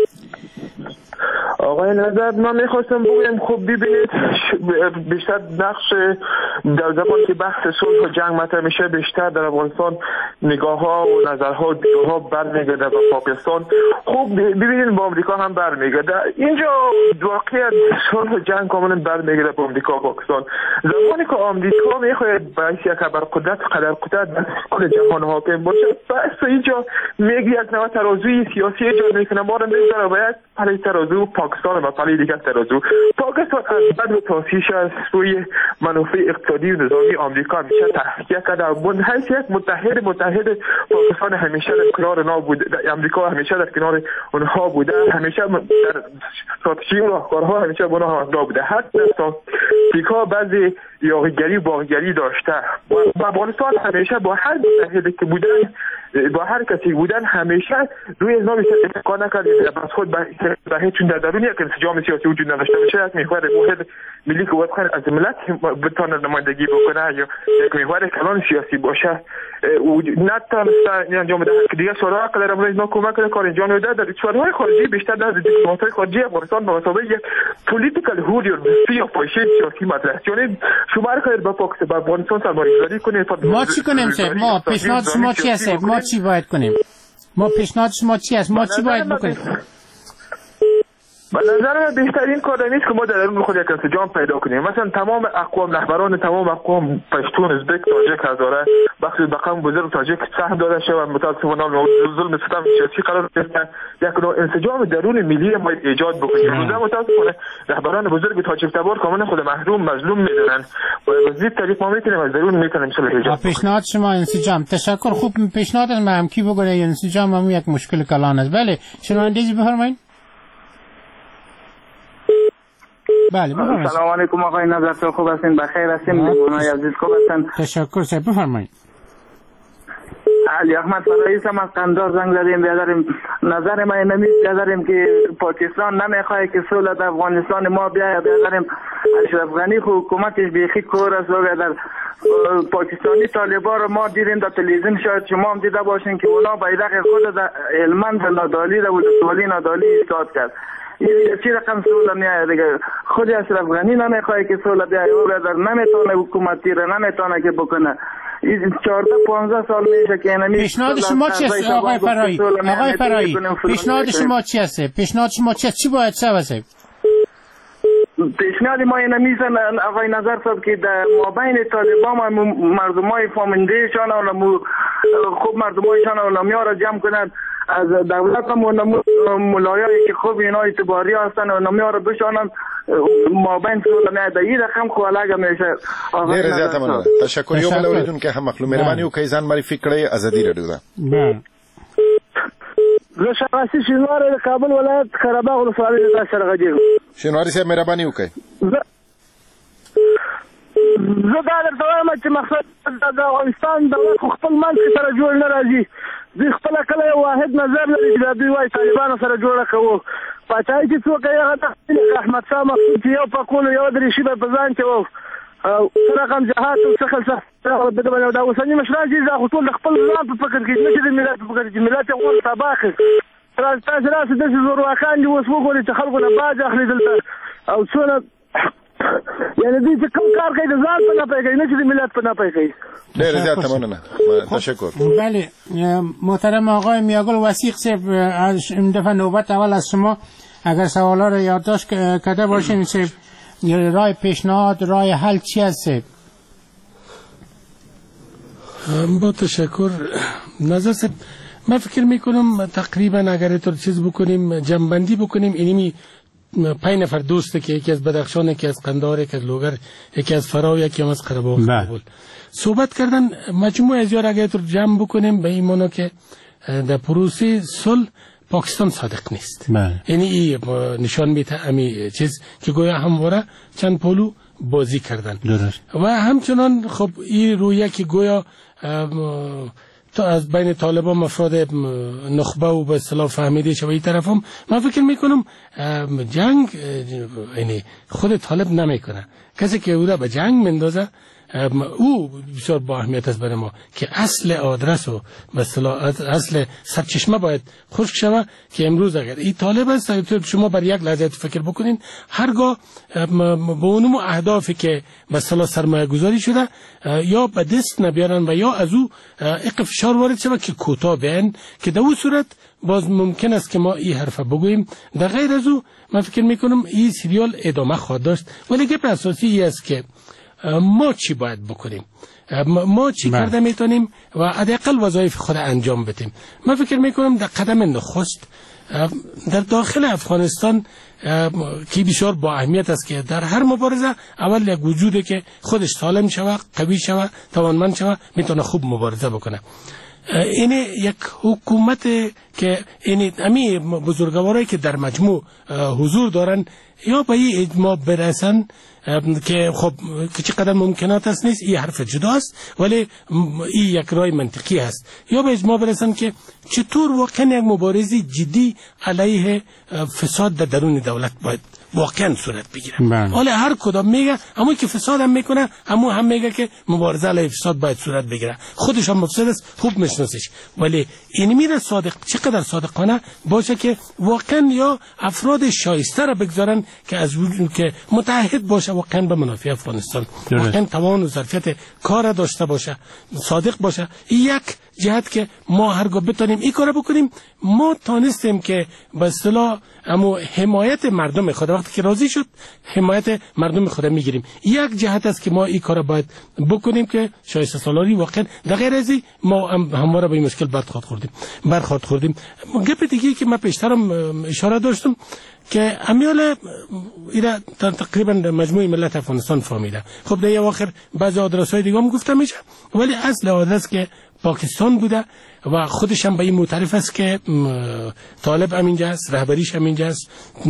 آقای نظر من میخواستم بگم خب ببینید بیشتر نقش در زمان که بحث صلح و جنگ مطرح میشه بیشتر در افغانستان نگاه ها و نظرها و دیدگاه ها برمیگرده به پاکستان. خب ببینید با آمریکا هم برمیگرده. اینجا واقعا صلح و جنگ کاملا برمیگرده به آمریکا و پاکستان. زمانی که آمریکا میخواد باعث یک ابرقدرت قدر قدرت در کل جهان حاکم باشه، بس اینجا میگه یک نوع ترازوی سیاسی ایجاد میکنه، ما رو میذاره به یک پله ترازو پاکستان و پله دیگر ترازو. پاکستان از بعد و تاسیش از سوی منافع اقتصادی و نظامی آمریکا میشه تحقیق کرده. من حیث یک متحد متحد پاکستان همیشه در کنار اونا بود، آمریکا همیشه در کنار اونها بوده، همیشه در استراتژی و راهکارها همیشه با اونها همراه بوده. حتی آمریکا بعضی یاغیگری و باغیگری داشته و افغانستان همیشه با هر متحدی که بودن، با هر کسی بودن، همیشه روی نام اتفاق نکرده بس خود به هیچ چون در درون یک انسجام سیاسی وجود نداشته باشه. یک محور واحد ملی که واقعا از ملت بتونه نمایندگی بکنه یا یک محور کلان سیاسی باشه نتونسته انجام بده که دیگه سراغ در امروز اینا کمک کار انجام میده. در کشورهای خارجی بیشتر در دیپلمات‌های خارجی افغانستان به مثابه یک پولیتیکال هوری و یا پایشه سیاسی مطرح کنید. شما هر با پاکستان با افغانستان سرمایه‌گذاری کنید. ما چی کنیم سه؟ ما پیشنهاد شما چی هست؟ ما چی باید کنیم؟ ما پیشنهاد شما چی است؟ ما چی باید بکنیم؟ به نظر من بهترین کار نیست که ما در درون خود یک انسجام پیدا کنیم. مثلا تمام اقوام، رهبران تمام اقوام، پشتون، ازبک، تاجیک، هزاره، بخش بقام بزرگ تاجیک سهم داده شده و متاسفانه ظلم ستم سیاسی قرار گرفتن. یک نوع انسجام درون ملی ما ایجاد بکنیم. روزا متاسفانه رهبران بزرگ تاجیک تبار کاملا خود محروم مظلوم میدونن و از این طریق ما میتونیم از درون میتونیم صلح ایجاد. پیشنهاد شما انسجام. تشکر. خوب پیشنهاد من کی بگه انسجام هم یک مشکل کلان است. بله شنوندگی بفرمایید. بله بفرمایید. سلام علیکم آقای نظر، خوب هستین؟ بخیر هستین؟ مهمانای عزیز خوب هستن؟ تشکر صاحب بفرمایید. علی احمد فرایس هم از قندار زنگ زدیم. بیادریم نظر ما اینمی بیادریم که پاکستان نمیخواه که صلح در افغانستان ما بیاید. بیادریم اشرف غنی حکومتش بیخی کور است و در پاکستانی طالبان رو ما دیدیم در تلویزیون، شاید شما هم دیده باشین که اونا بیرق خود در هلمند نادالی و ولسوالی نادالی ایستاد کرد. این چی رقم صلح میاد دیگه؟ خود اشرف غنی نمیخواه که صلح بیاید و بیادر نمیتونه حکومتی رو نمیتونه که بکنه. چهارده پانزده سال میشه که اینمی پیشنهاد شما چی است آقای فرایی؟ آقای فرایی پیشنهاد شما چی است؟ پیشنهاد شما چی است؟ چی باید شه؟ پیشنهاد ما اینه میزن آقای نظر صاحب که در مابین طالبان و مردمای فامنده شان و خوب مردمایشان و نامیا را جمع کنند، از دولت هم و ملایایی که خوب اینا اعتباری هستن و نامیا را بشانند مابین صلح میاد. این رقم خوالاگه میشه. ډیر زیاته مننه. تشکر. یو بل اوریدونکو هم مخلوق مهرباني وکړئ ځان معرفي کړئ. ازادي رادیو ده. زه شغاسي شینواری د کابل ولایت خراباغ ولسوالۍ د سره غږیږم. شینواری صاحب مهرباني وکړئ. زه دا درته وایم چې مقصد د افغانستان دولت خو خپل منځ کې سره جوړ نه راځي. دوی خپله کله یو واحد نظر لري چې دا دوی وایي طالبانو سره جوړه کوو. پاچاهي چې څوک یې هغه د احمدشاه مقصود چې یو پکول یو دریشي به په ځان کې و او رقم جهات او څخه څخه د بل دا اوسنی مشران چې دا خپل خپل ځان په فکر کې نه چې د ملت په فکر کې ملت یو تباخ تر تاسو راځي د زور واخان دي اوس وګورئ چې خلکو نه باج اخلي دلته او څونه یعنی دې چې کوم کار کوي د ځان په نه پیږي نه چې د ملت په نه پیږي. ډېر زیات مننه. تشکر. بله محترم آقای میاگل وثیق صاحب این دفعه نوبت اول از شما اگر سوالا رو یادداشت کرده باشین صاحب رای پیشنهاد رای حل چی هست؟ با تشکر نظر صاحب من فکر میکنم تقریبا اگر اینطور چیز بکنیم جنبندی بکنیم اینمی پنج نفر دوسته که یکی از بدخشان، یکی از قندار، یکی از لوگر، یکی از فرا، یکی از قره‌باغ صحبت کردن مجموعه از یار اگر اینطور جمع بکنیم به این معنی که در پروسه صلح پاکستان صادق نیست. یعنی نشان میده امی چیز که گویا همواره چند پولو بازی کردن درست. و همچنان خب این رویه که گویا از بین طالبان افراد نخبه و به اصطلاح فهمیده شده این طرف هم من فکر میکنم جنگ یعنی خود طالب نمیکنه. کسی که او را به جنگ مندازه او بسیار با اهمیت است برای ما که اصل آدرس و به اصطلاح اصل سرچشمه باید خشک شود که امروز اگر این طالب است شما بر یک لحظه فکر بکنین هرگاه به اونم اهدافی که به اصطلاح سرمایه گذاری شده یا به دست نبیارن و یا از او اق فشار وارد شود که کوتاه بیان که در اون صورت باز ممکن است که ما این حرف بگوییم. در غیر از او من فکر میکنم این سریال ادامه خواهد داشت ولی گپ اساسی این است که ما چی باید بکنیم، ما چی کرده میتونیم و حداقل وظایف خود انجام بدیم. من فکر میکنم در قدم نخست در داخل افغانستان که بسیار با اهمیت است که در هر مبارزه اول یک وجوده که خودش سالم شوه، قوی شوه، توانمند شوه، میتونه خوب مبارزه بکنه. این یک حکومت که این امی بزرگوارایی که در مجموع حضور دارن یا به این اجماع برسن که خب که چقدر ممکنات است نیست، این حرف جداست ولی این یک رای منطقی است، یا به اجماع برسن که چطور واقعا یک مبارزه جدی علیه فساد در درون دولت باید واقعا صورت بگیره. حالا هر کدام میگه اما که فساد هم میکنه اما هم میگه که مبارزه علیه فساد باید صورت بگیره، خودش هم مفسد است خوب میشناسش، ولی این میره صادق چقدر صادقانه باشه که واقعا یا افراد شایسته را بگذارن که از وجود که متعهد باشه واقعا به منافع افغانستان، واقعا توان و ظرفیت کار داشته باشه، صادق باشه. یک جهت که ما هرگاه بتونیم این کار بکنیم ما تانستیم که به اصطلاح اما حمایت مردم خود وقتی که راضی شد حمایت مردم خود میگیریم. یک جهت است که ما این کار باید بکنیم که شایسته سالاری واقعا در غیر از ما هم همواره به این مشکل برخورد خوردیم برخورد خوردیم. گپ دیگه که من پیشترم اشاره داشتم که امیال اینا تقریبا مجموع ملت افغانستان فهمیده. خب در اواخر بعضی آدرس‌های دیگه هم گفته میشه ولی اصل آدرس که پاکستان بوده و خودش هم به این معترف است که طالب هم اینجا است، رهبریش هم اینجا است،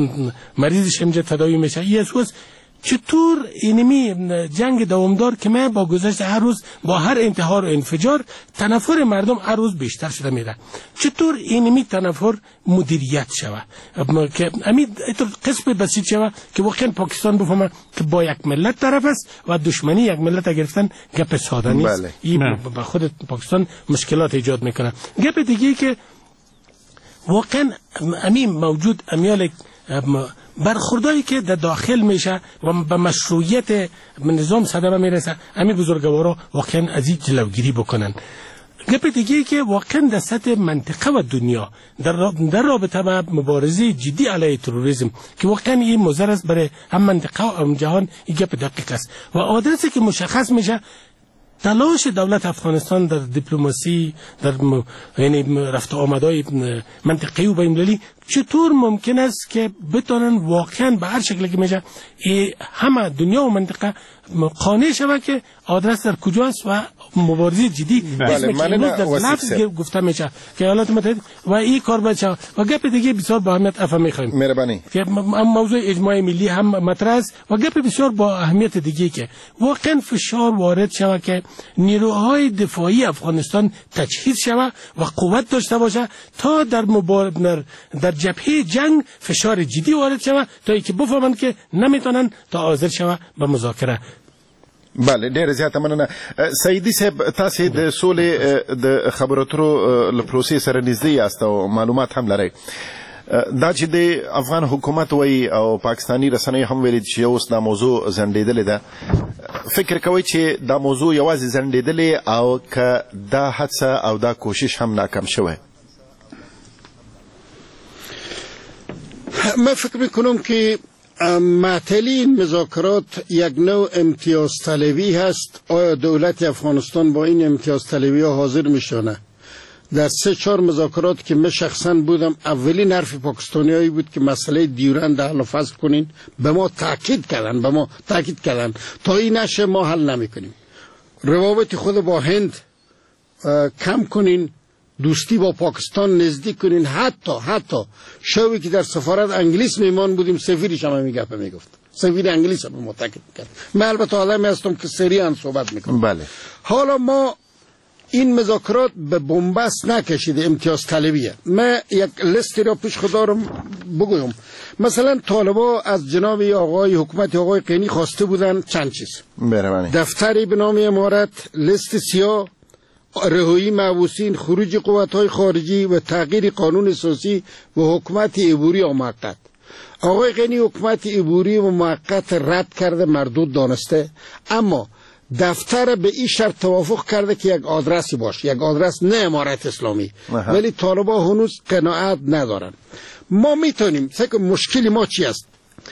مریضش اینجا تداوی میشه. این اساس چطور اینمی جنگ دوامدار که من با گذشت هر روز با هر انتحار و انفجار تنفر مردم هر روز بیشتر شده میره، چطور اینمی تنفر مدیریت شوه که امی قسم بسیط شوه که واقعا پاکستان بفهمه که با یک ملت طرف است و دشمنی یک ملت گرفتن گپ ساده نیست. بله. این با خود پاکستان مشکلات ایجاد میکنه. گپ دیگه که واقعا امی موجود امیال برخوردایی که در داخل میشه و به مشروعیت نظام صدمه میرسه امی بزرگوارا واقعا از این جلوگیری بکنن. گپ دیگه که واقعا در سطح منطقه و دنیا در, در رابطه با مبارزه جدی علیه تروریسم که واقعا این مضر است برای هم منطقه و هم جهان، این گپ دقیق است و آدرسی که مشخص میشه تلاش دولت افغانستان در دیپلماسی در م... یعنی رفت آمدهای منطقه‌ای و بین‌المللی چطور ممکن است که بتونن واقعا به هر شکلی که میشه همه دنیا و منطقه قانع شود که آدرس در کجاست و مبارزه جدی اسم که امروز در لفظ گفته میشه که ایالات متحده و این کار باید شود. و گپ دیگه بسیار با اهمیت افهم میخوایم مهربانی که موضوع اجماع ملی هم مطرح است و گپ بسیار با اهمیت دیگه که واقعا فشار وارد شود که نیروهای دفاعی افغانستان تجهیز شود و قوت داشته باشه تا در مبارزه در جبهه جنگ فشار جدی وارد شود تا اینکه بفهمن که نمیتونن تا حاضر شود به مذاکره. بله ډېر زیاته مننه. سیدي صاحب تاسې د سولې د خبرو اترو له پروسې سره نږدې یاست او معلومات هم لرئ. دا چې د افغان حکومت وایي او پاکستاني رسنیو هم ویلي چې اوس دا موضوع ځنډېدلې ده، فکر کوئ چې دا موضوع یوازې ځنډېدلې او که دا هڅه او دا کوشش هم ناکام شوی؟ من فکر میکنم که معطلی این مذاکرات یک نوع امتیاز طلبی هست. آیا دولت افغانستان با این امتیاز طلبی ها حاضر میشانه؟ در سه چهار مذاکرات که من شخصا بودم اولین حرف پاکستانی هایی بود که مسئله دیورند حل و فصل کنین، به ما تاکید کردن به ما تاکید کردن تا این نشه ما حل نمی کنیم. روابط خود با هند کم کنین، دوستی با پاکستان نزدیک کنین. حتی حتی شوی که در سفارت انگلیس میمان بودیم سفیرش هم همین گپ میگفت، سفیر انگلیس هم متاکد کرد. من البته آدمی هستم که سریعا صحبت میکنم. بله. حالا ما این مذاکرات به بنبست نکشیده، امتیاز طلبیه. من یک لیستی را پیش خودم بگویم. مثلا طالبا از جناب آقای حکومت آقای قینی خواسته بودن چند چیز: دفتری به نام امارت، لیست سیاه، رهایی محبوسین، خروج قوت‌های خارجی و تغییر قانون اساسی و حکومت عبوری و موقت. آقای قینی حکومت عبوری و موقت رد کرده، مردود دانسته، اما دفتر به این شرط توافق کرده که یک آدرسی باشه، یک آدرس نه امارت اسلامی. ولی طالبا هنوز قناعت ندارن. ما میتونیم که مشکل ما چی است؟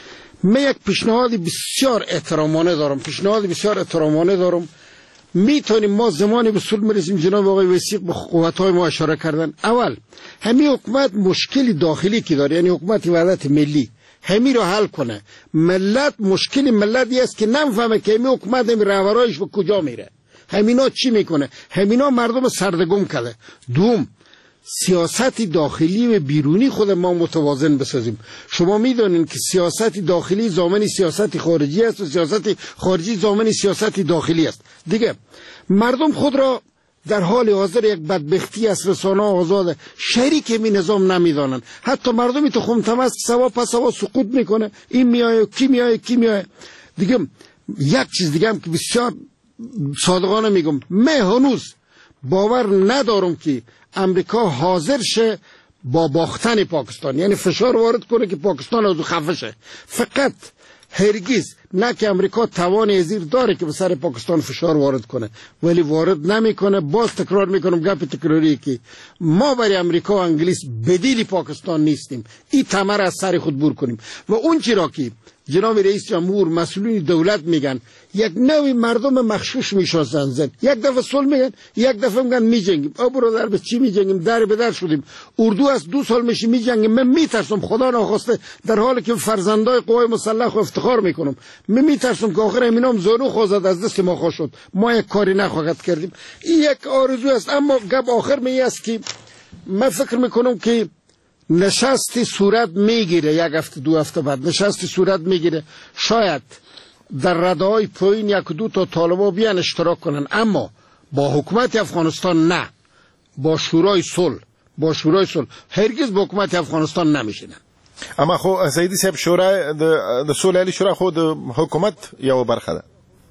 من یک پیشنهاد بسیار احترامانه دارم پیشنهاد بسیار احترامانه دارم میتونیم ما زمانی به صلح برسیم. جناب آقای وثیق به قوت‌های ما اشاره کردن. اول همین حکومت مشکل داخلی که داره، یعنی حکومت وحدت ملی، همین رو حل کنه. ملت مشکل ملتی است که نمیفهمه که همین حکومت همین رهبرایش به کجا میره، همینا چی میکنه، همینا مردم سردگم کرده. دوم، سیاست داخلی و بیرونی خود ما متوازن بسازیم. شما میدونین که سیاست داخلی ضامن سیاست خارجی است و سیاست خارجی ضامن سیاست داخلی است. دیگه مردم خود را در حال حاضر یک بدبختی است، رسانه آزاد، شریک می نظام نمیدانن. حتی مردمی تو خمتمه است سوا پس سوا سقوط میکنه، این میایه کی میایه کی میایه. دیگه یک چیز دیگه هم که بسیار صادقانه میگم، من هنوز باور ندارم که امریکا حاضر شه با باختن پاکستان، یعنی فشار وارد کنه که پاکستان از او خفه شه. فقط هرگز نه که امریکا توان ازیر داره که به سر پاکستان فشار وارد کنه، ولی وارد نمیکنه. باز تکرار میکنم گپ تکراری که ما برای امریکا و انگلیس بدیل پاکستان نیستیم. این تمر از سر خود بور کنیم. و اون چی را که جناب رئیس جمهور مسئولین دولت میگن، یک نوی مردم مخشوش میشناسن زن، یک دفعه صلح میگن، یک دفعه میگن میجنگیم. آ برادر به چی میجنگیم؟ در به در شدیم. اردو از دو سال میشه میجنگیم. من میترسم خدا ناخواسته در حالی که فرزندای قوای مسلح افتخار میکنم، من میترسم که آخر امینام زانو خوازد از دست ما خوش شد، ما یک کاری نخواهد کردیم. این یک آرزو است. اما گپ آخر می است که من فکر میکنم که نشستی صورت میگیره، یک هفته دو هفته بعد نشستی صورت میگیره. شاید در رده‌های پایین یک دو تا طالبا بیان اشتراک کنن، اما با حکومت افغانستان نه، با شورای صلح، با شورای صلح هرگز با حکومت افغانستان نمیشینن. اما خو سیدی صاحب شورای د صلح علی شورا خود حکومت یو برخه ده.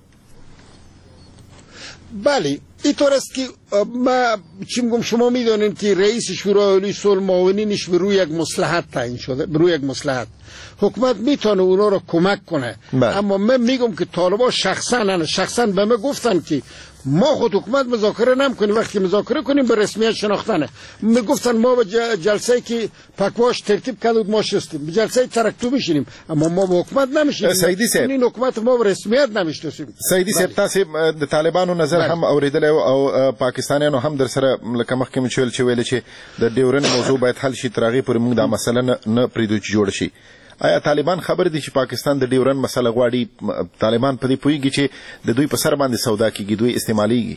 بله اینطور است که ما چی میگم، شما میدونید که رئیس شورای عالی صلح معاونینش به روی یک مصلحت تعیین شده، به روی یک مصلحت. حکومت میتونه اونا رو کمک کنه. بله. اما من میگم که طالبا شخصا نه شخصا به من گفتن که ما خود حکومت مذاکره نمیکنیم، وقتی مذاکره کنیم به رسمیت شناختنه. میگفتن ما به جلسه که پکواش ترتیب کرد ما شستیم، به جلسه ترکتو میشینیم، اما ما به حکومت نمیشینیم. سیدی صاحب این حکومت ما به رسمیت نمیشناسیم. سیدی صاحب تاسو د طالبانو نظر هم اوریدل او پاکستانیانو هم در سره لکه مخکې مې ویل چې ویل چې د ډیورن موضوع باید حل شي، تر هغې پورې موږ دا مسله نه پرېږدو چې جوړه شي. آیا طالبان خبر دي چې پاکستان د ډیورن مسله غواړي؟ طالبان په دې پوهېږي چې د دوی په سر باندې سودا کېږي، دوی استعمالیږي؟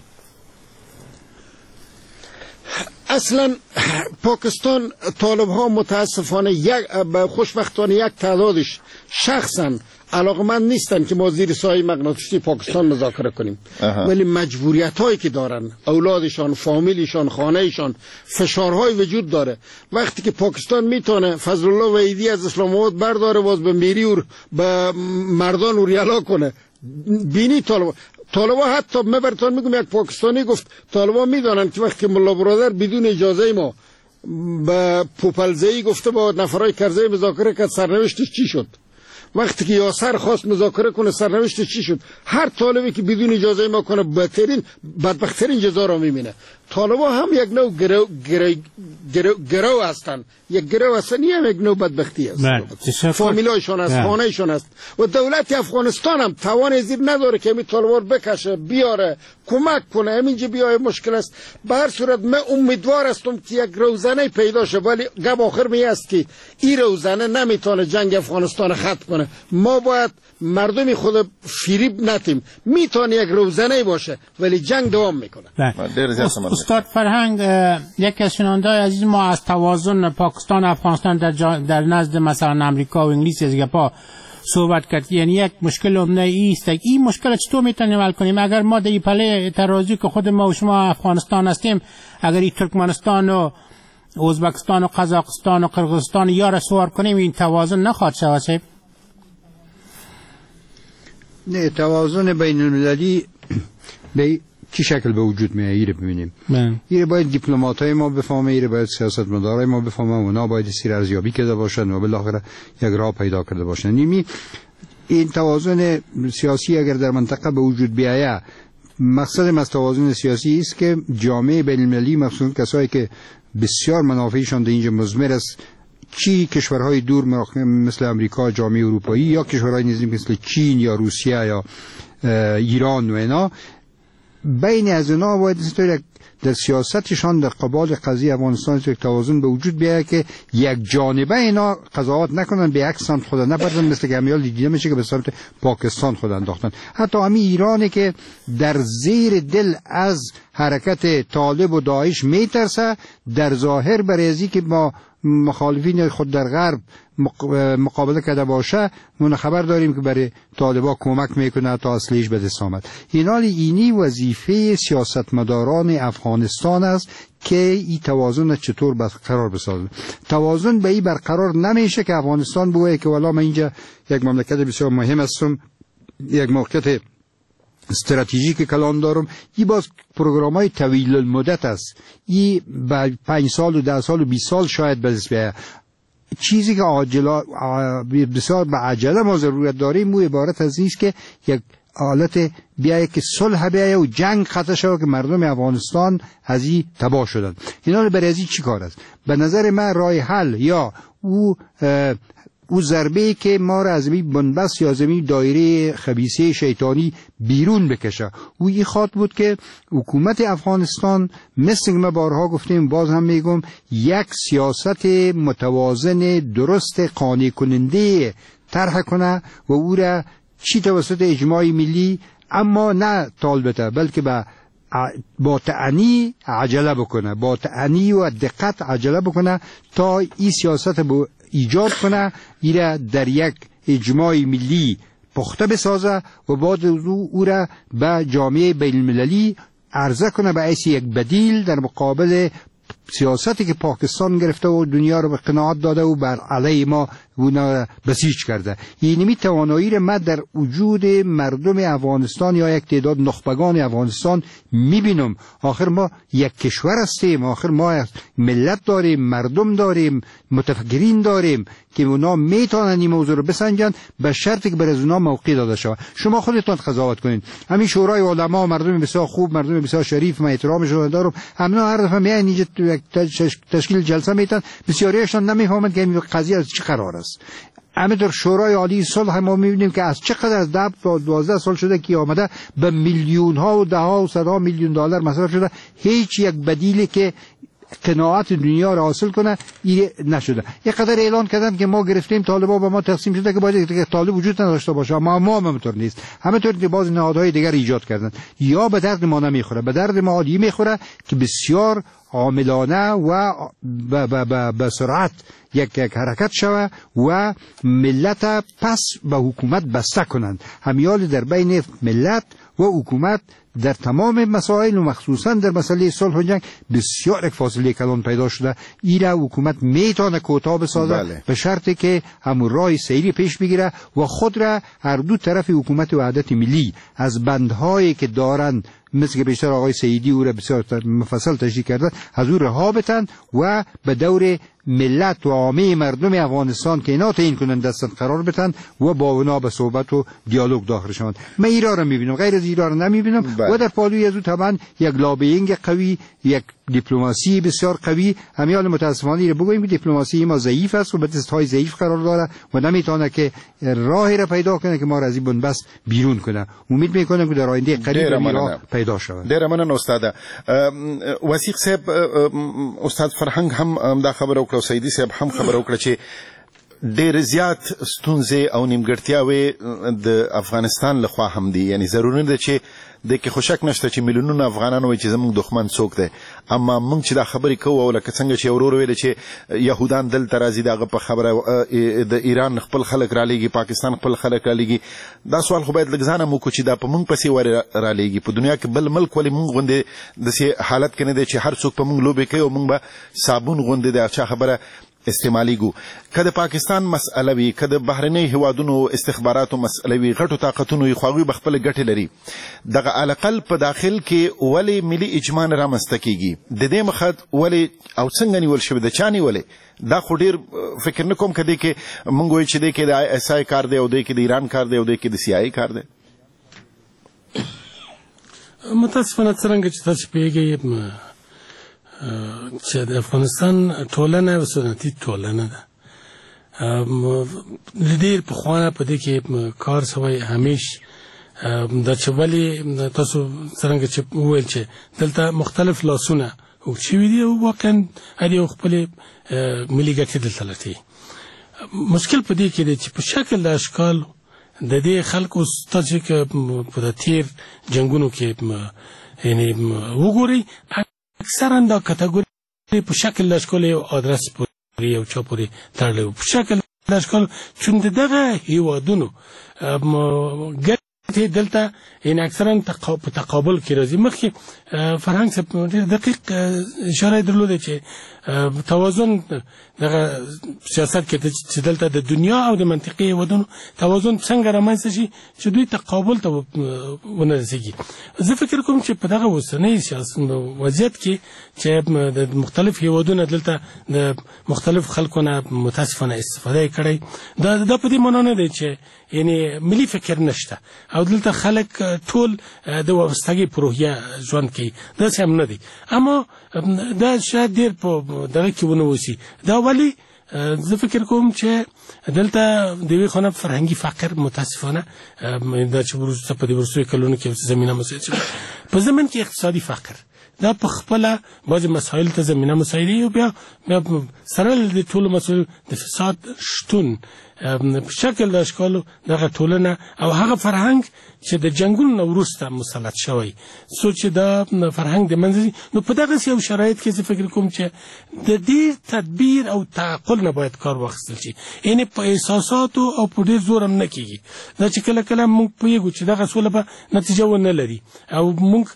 اصلا پاکستان طالب ها متاسفانه یک خوشبختانه یک تعدادش شخصا علاقمند نیستن که ما زیر سایه مغناطیسی پاکستان مذاکره کنیم. ولی مجبوریت هایی که دارن، اولادشان، فامیلشان، خانهشان، فشارهای وجود داره. وقتی که پاکستان میتونه فضل الله وحیدی از اسلام آباد برداره باز به میری و به مردان اوریالا کنه، بینی طالب طالبا حتی من براتون میگم یک پاکستانی گفت طالبا میدونن که وقتی ملا برادر بدون اجازه ما به پوپلزهی گفته با نفرای کرزی مذاکره کرد، سرنوشتش چی شد؟ وقتی که یاسر خواست مذاکره کنه سرنوشتش چی شد؟ هر طالبی که بدون اجازه ما کنه بدترین بدبختترین جزا را میبینه. طالبا هم یک نوع گرو گرو گرو گرو هستن، یک گرو هستن، این هم یک نوع بدبختی است. فامیلایشان است، خانهشان است. و دولت افغانستان هم توان ازیر نداره که همین طالبا بکشه بیاره کمک کنه. همینجا بیای مشکل است. به هر صورت من امیدوار هستم که یک روزنه پیدا شه، ولی گپ آخر می است که این روزنه نمیتونه جنگ افغانستان ختم کنه. ما باید مردمی خود فریب نتیم. میتونه یک روزنه باشه ولی جنگ دوام میکنه. استاد فرهنگ، یکی از شنونده‌های عزیز ما از توازن پاکستان و افغانستان در, در نزد مثلا امریکا و انگلیس از گپا صحبت کرد. یعنی یک مشکل عمده ایست. این مشکل چطور میتونیم حل کنیم؟ اگر ما در پله ترازی که خود ما و شما افغانستان هستیم، اگر این ترکمنستان و ازبکستان و قزاقستان و قرغیزستان یار سوار کنیم، این توازن نخواهد شود. نه، توازن بین المللی به چه شکل به وجود میاد ایره ببینیم. ایره باید دیپلمات‌های ما بفهمه، ایره باید سیاستمدارای ما بفهمه، اونا باید سیر ارزیابی کرده باشن و بالاخره یک راه پیدا کرده باشن. نیمی این توازن سیاسی اگر در منطقه به وجود بیاید، مقصد از توازن سیاسی است که جامعه بین المللی، مخصوصا کسایی که بسیار منافعشان در اینجا مضمر است، چی کشورهای دور مثل امریکا، جامعه اروپایی، یا کشورهای نزدیک مثل چین یا روسیه یا ایران و اینا، بین از اینا باید در سیاستشان در قبال قضیه افغانستان یک توازن به وجود بیاید که یک جانبه اینا قضاوت نکنن، به یک سمت خود نبردن، مثل که همیال دیده میشه که به سمت پاکستان خود انداختن. حتی همین ایرانی که در زیر دل از حرکت طالب و داعش میترسه، در ظاهر برای ازی که با مخالفین خود در غرب مقابله کرده باشه، ما خبر داریم که برای طالبا کمک میکنه تا اصلیش به دست آمد. این حال اینی وظیفه سیاستمداران افغانستان است که این توازن چطور برقرار بسازن. توازن به این برقرار نمیشه که افغانستان بگه که والا من اینجا یک مملکت بسیار مهم هستم، یک موقعیت استراتژیک کلان دارم. این باز پروگرام های طویل المدت است، این با پنج سال و ده سال و بیست سال شاید به دست بیاید. چیزی که عاجلا بسیار به عجله ما ضرورت داریم او عبارت از این است که یک حالت بیاید که صلح بیاید و جنگ خطا شود که مردم افغانستان از این تباه شدن. اینا برای از این چی کار است؟ به نظر من راه حل یا او او ضربه که ما را از این بنبست یا زمین دایره خبیثه شیطانی بیرون بکشه، او این خواهد بود که حکومت افغانستان مثل که ما بارها گفتیم، باز هم میگم، یک سیاست متوازن درست قانع کننده طرح کنه و او را چی توسط اجماع ملی، اما نه طالبته، بلکه با با تعنی عجله بکنه، با تعنی و دقت عجله بکنه تا این سیاست با ایجاد کنه، ایره در یک اجماع ملی پخته بسازه و بعد او, او را به جامعه بین المللی عرضه کنه به حیث یک بدیل در مقابل سیاستی که پاکستان گرفته و دنیا رو به قناعت داده و بر علیه ما اونا بسیج کرده. این نمی توانایی را من در وجود مردم افغانستان یا یک تعداد نخبگان افغانستان میبینم. آخر ما یک کشور هستیم، آخر ما ملت داریم، مردم داریم، متفکرین داریم که اونا میتونن این موضوع رو بسنجن، به شرطی که بر از اونا موقع داده شود. شما خودتون قضاوت کنین. همین شورای علما، مردم بسیار خوب، مردم بسیار شریف، من احترامشون دارم، همنا هر دفعه میان اینجا تشکیل جلسه میتن، بسیاریشون نمیفهمند که این قضیه از چه قرار است. همه در شورای عالی صلح ما میبینیم که از چقدر از ده تا دوازده سال شده که آمده به میلیون ها و ده ها و صد ها میلیون دلار مصرف شده، هیچ یک بدیلی که قناعت دنیا را حاصل کنه این نشده. یک قدر اعلان کردن که ما گرفتیم، طالبا به ما تقسیم شده که باید که طالب وجود نداشته باشه، اما ما همونطور نیست. همونطور که باز نهادهای دیگر ایجاد کردن، یا به درد ما نمیخوره، به درد ما عالی میخوره که بسیار عاملانه و به سرعت یک یک حرکت شوه و ملت پس به حکومت بسته کنند. همیال در بین ملت و حکومت در تمام مسائل و مخصوصا در مسئله صلح و جنگ بسیار یک فاصله کلان پیدا شده. ایرا حکومت میتونه کوتاه بسازه، بله، به شرطی که همون راه سیری پیش بگیره و خود را هر دو طرف حکومت وحدت ملی از بندهایی که دارن، مثل که بیشتر آقای سیدی او را بسیار مفصل تشریح کردن، از او رها بتن و به دور ملت و عامه مردم افغانستان که اینا تعیین کنند دستن قرار بتن و با اونا به صحبت و دیالوگ داخل شوند. من ایران را میبینم، غیر از ایران را نمیبینم. و در پالوی از او طبعا یک لابینگ قوی، یک دیپلماسی بسیار قوی. همیال متاسفانه را بگوییم که دیپلماسی ما ضعیف است و به دستهای ضعیف قرار داره و نمیتونه که راهی را پیدا کنه که ما را از این بنبست بیرون کنه. امید میکنم که در آینده قریب راه پیدا شود. ډیر مننه استاد. وثیق صاحب، استاد فرهنګ هم دا خبر وکړه، سیدی صاحب هم خبر وکړه چې ډېر زیات ستونزې او نیمګړتیاوې د افغانستان لخوا هم دي، یعنی ضروري ده چې د کې خو شک نشته چې میلیونونه افغانان وایي چې زموږ دښمن څوک دی، اما موږ چې دا خبرې کوو او لکه څنګه چې یو ورور ویل چې یهودان دلته راځي د هغه په خبره د ایران خپل خلک رالیږي، پاکستان خپل خلک رالیږي، دا سوال خو باید لږ ځان هم وکړو چې دا په موږ پسې ولې رالیږي؟ په دنیا کې بل ملک ولې موږ غوندې داسې حالت کې نه دی چې هر څوک په موږ لوبې کوي او موږ به صابون غوندې د چا خبره استعمالیږو؟ که د پاکستان مسئله وي، که د بهرنۍ هیوادونو استخباراتو مسئله وي، غټو طاقتونو وي، خو هغوی به خپله ګټې لري. دغه علاقل په داخل کې ولې ملي اجمان رامنځته کیږي؟ د دې مخه ولې او څنګه نیول شوې؟ د چا نیولې؟ دا خو ډېر فکر نه کوم که دې کې موږ وایو چې دې کې د آی اس آی کار دی او دې کې د ایران کار دی او دې کې د سی آی کار دی. متاسفانه څرنګه چې تاسو پوهېږئ چې د افغانستان ټولنه یو سنتي ټولنه ده، ډېر پخوانه په دې کې کار شوی همیش دا چې ولې تاسو څرنګه چې وویل چې دلته مختلف لاسونه اوږد شوي دي او واقعا هر یو خپلې ملي ګټې دلته لټوي. مشکل په دې کې دی چې په شکل د اشکال د دې خلکو تاسو چې په تیر جنگونو کې یعنی وګورئ اکثرا دا کټګوري په شکل لشکل یو آدرس پورې یو چا پورې تړلی و، په شکل لشکل چون دغه هیوادونو ګټې دلته یعنې اکثرا په تقابل کې راځي. مخکې فرهنګ صاحب ډېر دقیق اشاره یې درلوده چې توازن دغه سیاست کې چې دلته د دنیا او د منطقې هیوادونو توازن څنګه رامنځته شي چې دوی تقابل ته ونه رسېږي. زه فکر کوم چې په دغه اوسنۍ وضعیت کې چې د مختلف هیوادونه دلته د مختلف خلکو نه متاسفانه استفاده کړی، دا دا په دې معنا نه دی چې یعنی ملي فکر نشته او دلته خلک ټول د وابستګۍ په روحیه ژوند کوي، داسې هم نه دی. اما دا شاید ډېر په دغه کې ونه اوسي. دا ولې زه فکر کوم چې دلته د یوې خوا نه فرهنګي فقر متاسفانه دا چې وروسته په دې وروستیو کلونو کې زمینه مساعد شوې، په ضمن کې اقتصادي فقر دا په خپله بعضې مسایلو ته زمینه مساعدوي او بیا بیا سره له دې ټولو مسایلو د فساد شتون په شکل د اشکالو دغه ټولنه او هغه فرهنګ چې د جنګونو نه وروسته مسلط شوی څو چې دا فرهنګ د منځه ځي، نو په دغسې یو شرایط کې زه فکر کوم چې د ډېر تدبیر او تعقل نه باید کار واخیستل شي، یعنې په احساساتو او په ډېر زور هم نه کېږي. دا چې کله کله موږ پوهېږو چې دغه سوله به نتیجه ونه لري او موږ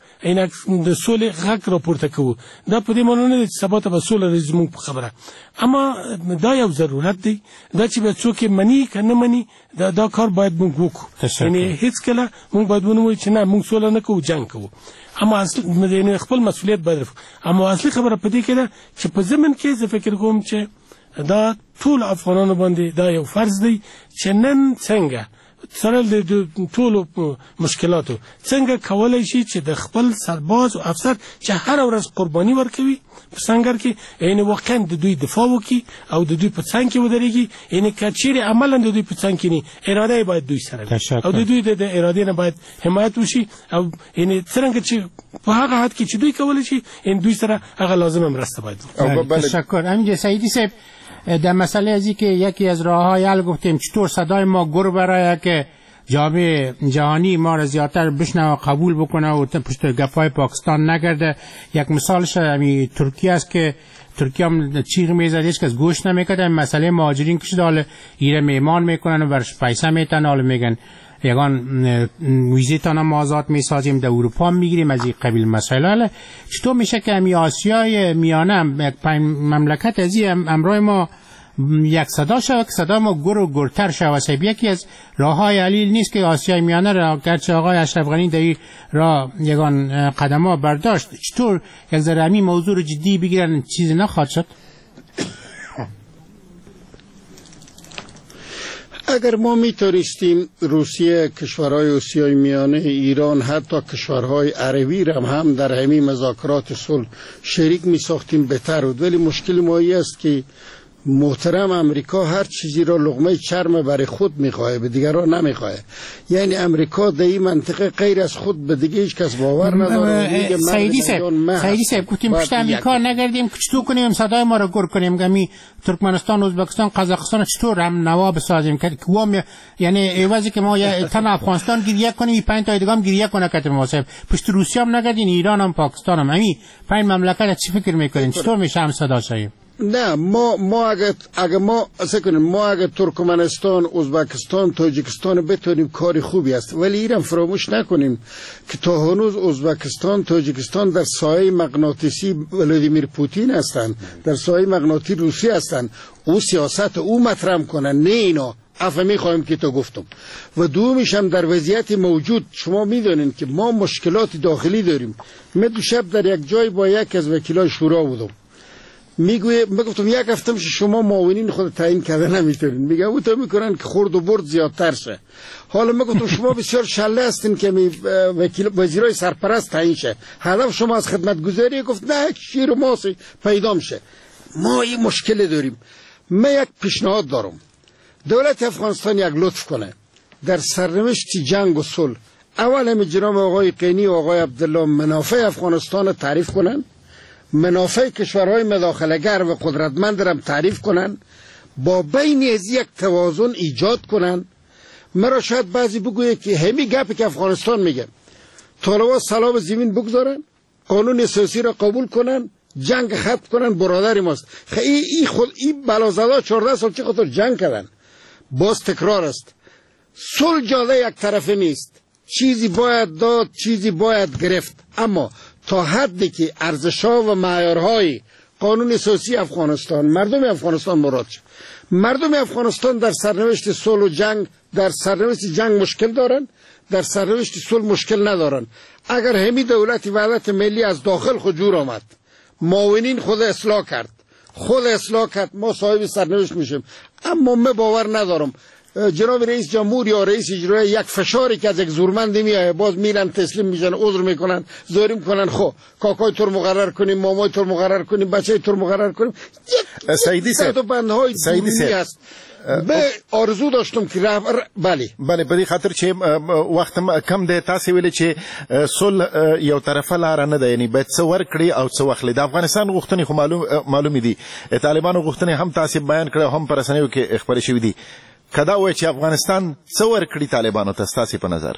د سولې غږ راپورته کوو، دا په دې معنا نه ده چې سبا ته به سوله راځي زموږ په خبره، اما دا یو ضرورت دی. دا چې به څوک مني که نه مني دا, دا کار باید موږ وکړو، یعنې هېڅکله موږ باید ونه وایو چې نه موږ سوله نه کوو، جنګ کوو، اما اصل خپل مسؤلیت باید رفو. اما اصلي خبره په دې کې ده چې په ضمن کې زه فکر کوم چې دا ټول افغانانو باندې دا یو فرض دی چې نن څنګه سره د ټولو مشکلاتو څنګه کولی شي چې د خپل سرباز او افسر چې هره ورځ قرباني ورکوي په سنګر کې یعنې واقعا د دوی دفاع وکړي او د دوی په څنګ کې ودرېږي، یعنې که چیرې عملا د دوی په څنګ کې نه اراده یې باید دوی سره وي او د دوی د ارادې نه باید حمایت وشي او یعنې څرنګه چې په هغه حد کې چې دوی کولی شي یعنې دوی سره هغه لازمه مرسته باید وکړي. تشکر. همینجا سعیدی صاحب در مسئله ازی که یکی از راه‌های حل گفتیم چطور صدای ما گر برای که جامعه جهانی ما را زیادتر بشنوه و قبول بکنه و پشت گفای پاکستان نگرده. یک مثالش همین ترکیه است که ترکیه هم چیغ میزد هیچ کس گوش نمیکرد. مسئله مهاجرین که شده حالا ایره میمان میکنن و برش پیسه میتن، حالا میگن یگان ویزیتان هم آزاد میسازیم در اروپا میگیریم از این قبیل مسائل. حالا چطور میشه که همی آسیای میانه یک مملکت از این امرای ما یک صدا شد که صدا ما گر و گرتر شد؟ یکی از راه های علیل نیست که آسیای میانه را گرچه آقای اشرف غنی در این را یگان قدم ها برداشت، چطور یک ذره همین موضوع رو جدی بگیرن چیزی نخواهد شد؟ اگر ما میتونستیم روسیه، کشورهای آسیای میانه، ایران، حتی کشورهای عربی را هم در همین مذاکرات صلح شریک میساختیم بهتر بود، ولی مشکل ما این است که محترم امریکا هر چیزی را لقمه چرم برای خود میخواه، به دیگران نمیخواه. یعنی امریکا در این منطقه غیر از خود به دیگه هیچ کس باور نداره. سعیدی صاحب سعیدی صاحب گفتیم پشت امریکا نگردیم که چطور کنیم صدای ما رو گر کنیم، گمی ترکمنستان، ازبکستان، قزاقستان چطور هم نوا بسازیم که کوام، یعنی ایوازی که ما یا تن افغانستان گریه کنیم پنج تا دیگه هم گریه کنه کتر ما صاحب، پشت روسیه هم نگردین، ایران هم پاکستان هم، همین پنج مملکت چی فکر میکنین چطور میشه هم صدا شاییم؟ نه ما ما اگه اگه ما اصلا کنیم ما اگه ترکمنستان، ازبکستان، تاجیکستان بتونیم کاری خوبی است، ولی ایران فراموش نکنیم که تا هنوز ازبکستان، تاجیکستان در سایه مغناطیسی ولادیمیر پوتین هستند، در سایه مغناطیسی روسیه هستند. او سیاست او مطرح کنن، نه اینا. افهمی خواهیم که تو گفتم. و دومیش هم در وضعیت موجود شما میدونین که ما مشکلات داخلی داریم. من دو شب در یک جای با یک از وکیلای شورا بودم، میگوی میگفتم یک هفته میشه شما معاونین خود تعیین کرده نمیتونین، میگه او تو میکنن که خورد و برد زیادتر شه. حالا میگفتم شما بسیار شله هستین که می وکیل وزیرای سرپرست تعیین شه، هدف شما از خدمتگزاری. گفت نه شیر و ماسی پیدا میشه. ما این مشکل داریم. من یک پیشنهاد دارم، دولت افغانستان یک لطف کنه در سرنوشت جنگ و صلح اول هم جناب آقای قینی و آقای عبدالله منافع افغانستان تعریف کنن، منافع کشورهای مداخله‌گر و قدرتمند را تعریف کنن، با بین از یک توازن ایجاد کنن. مرا شاید بعضی بگویه که همین گپی که افغانستان میگه طالبان سلام زمین بگذارن، قانون سیاسی را قبول کنن، جنگ ختم کنن، برادر ماست. خیلی این خود این بلازادا چهارده سال چه خاطر جنگ کردن. باز تکرار است، صلح جاده یک طرفه نیست، چیزی باید داد، چیزی باید گرفت، اما تا حدی که ارزش‌ها و معیارهای قانون سیاسی افغانستان مردم افغانستان مراد شد. مردم افغانستان در سرنوشت صلح و جنگ، در سرنوشت جنگ مشکل دارن، در سرنوشت صلح مشکل ندارن. اگر همین دولت وحدت ملی از داخل خود جور آمد، معاونین خود اصلاح کرد، خود اصلاح کرد، ما صاحب سرنوشت میشیم. اما من باور ندارم جناب رئیس جمهور یا رئیس اجرایی یک فشاری که از یک زورمندی میاد باز میرن تسلیم میشن، عذر میکنن، زوری میکنن، خب کاکای تو مقرر کنیم، مامای تو مقرر کنیم، بچه تو مقرر کنیم. سعیدی صاحب تو بندهای دینی است. به آرزو داشتم که راه بله بله په دې خاطر چې وخت کم دی، تاسو ویل چې صلح یو طرفه لار نه ده، یعنی باید څه ورکړي او څه واخلي. د افغانستان غوښتنې خو معلوم معلومې دي، طالبانو غوښتنې هم تاسو بیان کړې، هم په رسنیو کې خبرې شوې دي. کدا وایي چې افغانستان څه ورکړي طالبانو ته ستاسو په نظر؟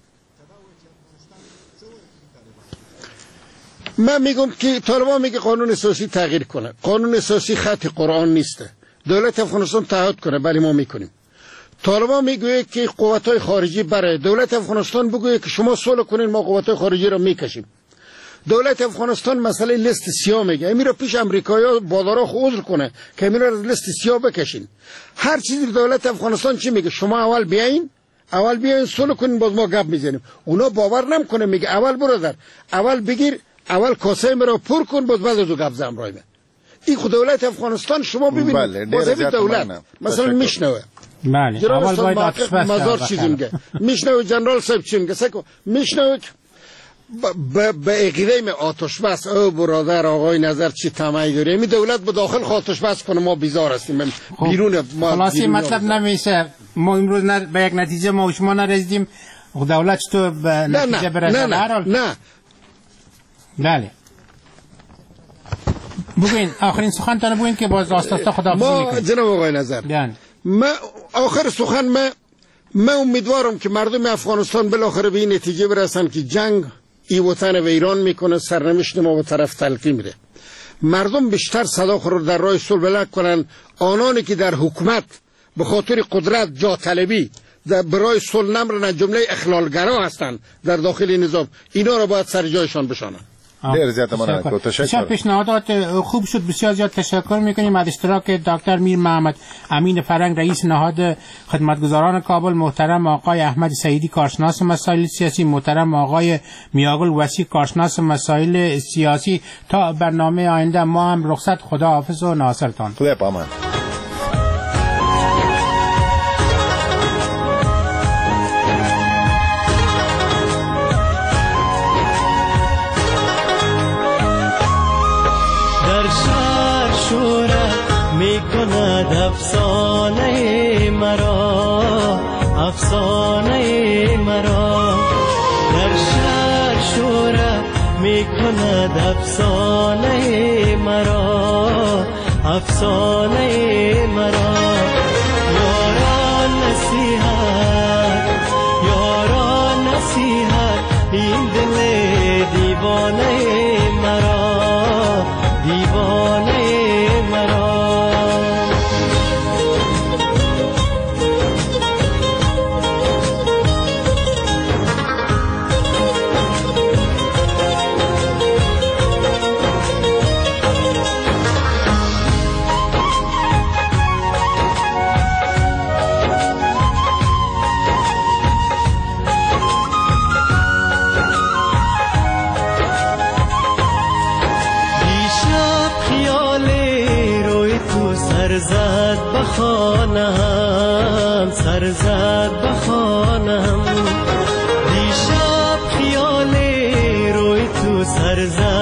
من میگم که طالبان میگه قانون سیاسی تغییر کنه. قانون سیاسی خط قرآن نیسته. دولت افغانستان تعهد کنه، بله ما میکنیم. طالبان میگه که قوت‌های خارجی برای دولت افغانستان بگویه که شما صلح کنین، ما قوت‌های خارجی را میکشیم. دولت افغانستان مسئله لیست سیاه میگه، امیر پیش امریکایی‌ها بادارا خود عذر کنه که امیر را لیست سیاه بکشین. هر چیزی دولت افغانستان چی میگه؟ شما اول بیاین، اول بیاین صلح کنین، باز ما گپ میزنیم. اونا باور نمیکنه، میگه اول برادر، اول بگیر، اول کاسه مرا پر کن، باز بعد از گپ زدم رایمه. این خود دولت افغانستان شما ببینید، بله باز دولت مثلا میشنوه. بله اول باید آتش بس مزار چیزی میگه، میشنوه جنرال صاحب چی میگه، سکو میشنوه به عقیده می آتش بس. او برادر آقای نظر چی طمعی داره؟ می دولت به داخل آتش بس کنه، ما بیزار هستیم بیرون. ما خلاصی مطلب نمیشه ما امروز به یک نتیجه ما و شما نرسیدیم، دولت تو به نتیجه برسه. نه نه نه بله بگوین آخرین سخن تانه بگوین که باز آستاستا خداحافظی میکنیم. ما جناب آقای نظر ما آخر سخن ما من امیدوارم که مردم افغانستان بالاخره به این نتیجه برسن که جنگ ای وطن و ایران میکنه، سرنوشت ما به طرف تلقی میره. مردم بیشتر صدا خود در راه صلح بلند کنن. آنانی که در حکومت به خاطر قدرت جا طلبی در برای صلح نمرن، جمله اخلالگرا هستند در داخل نظام، اینا را باید سر جایشان بشانن. ډیر زیات مننه. تشکر. پیشنهادات خوب شد، بسیار زیاد تشکر میکنیم از اشتراک دکتر میر محمد امین فرنگ رئیس نهاد خدمتگزاران کابل، محترم آقای احمد سعیدی کارشناس مسائل سیاسی، محترم آقای میاگل وسیع کارشناس مسائل سیاسی. تا برنامه آینده ما هم رخصت، خدا حافظ و ناصرتان. خدا پامان. میکنه افسانه مرا، افسانه مرا در شهر شهرت می کند افسانه مرا، افسانه مرا. یاران نصیحت، یاران نصیحت این دل دیوانه مرا، دیوانه مرا. سرزد بخانم، سرزد بخانم دیشب خیال روی تو سرزد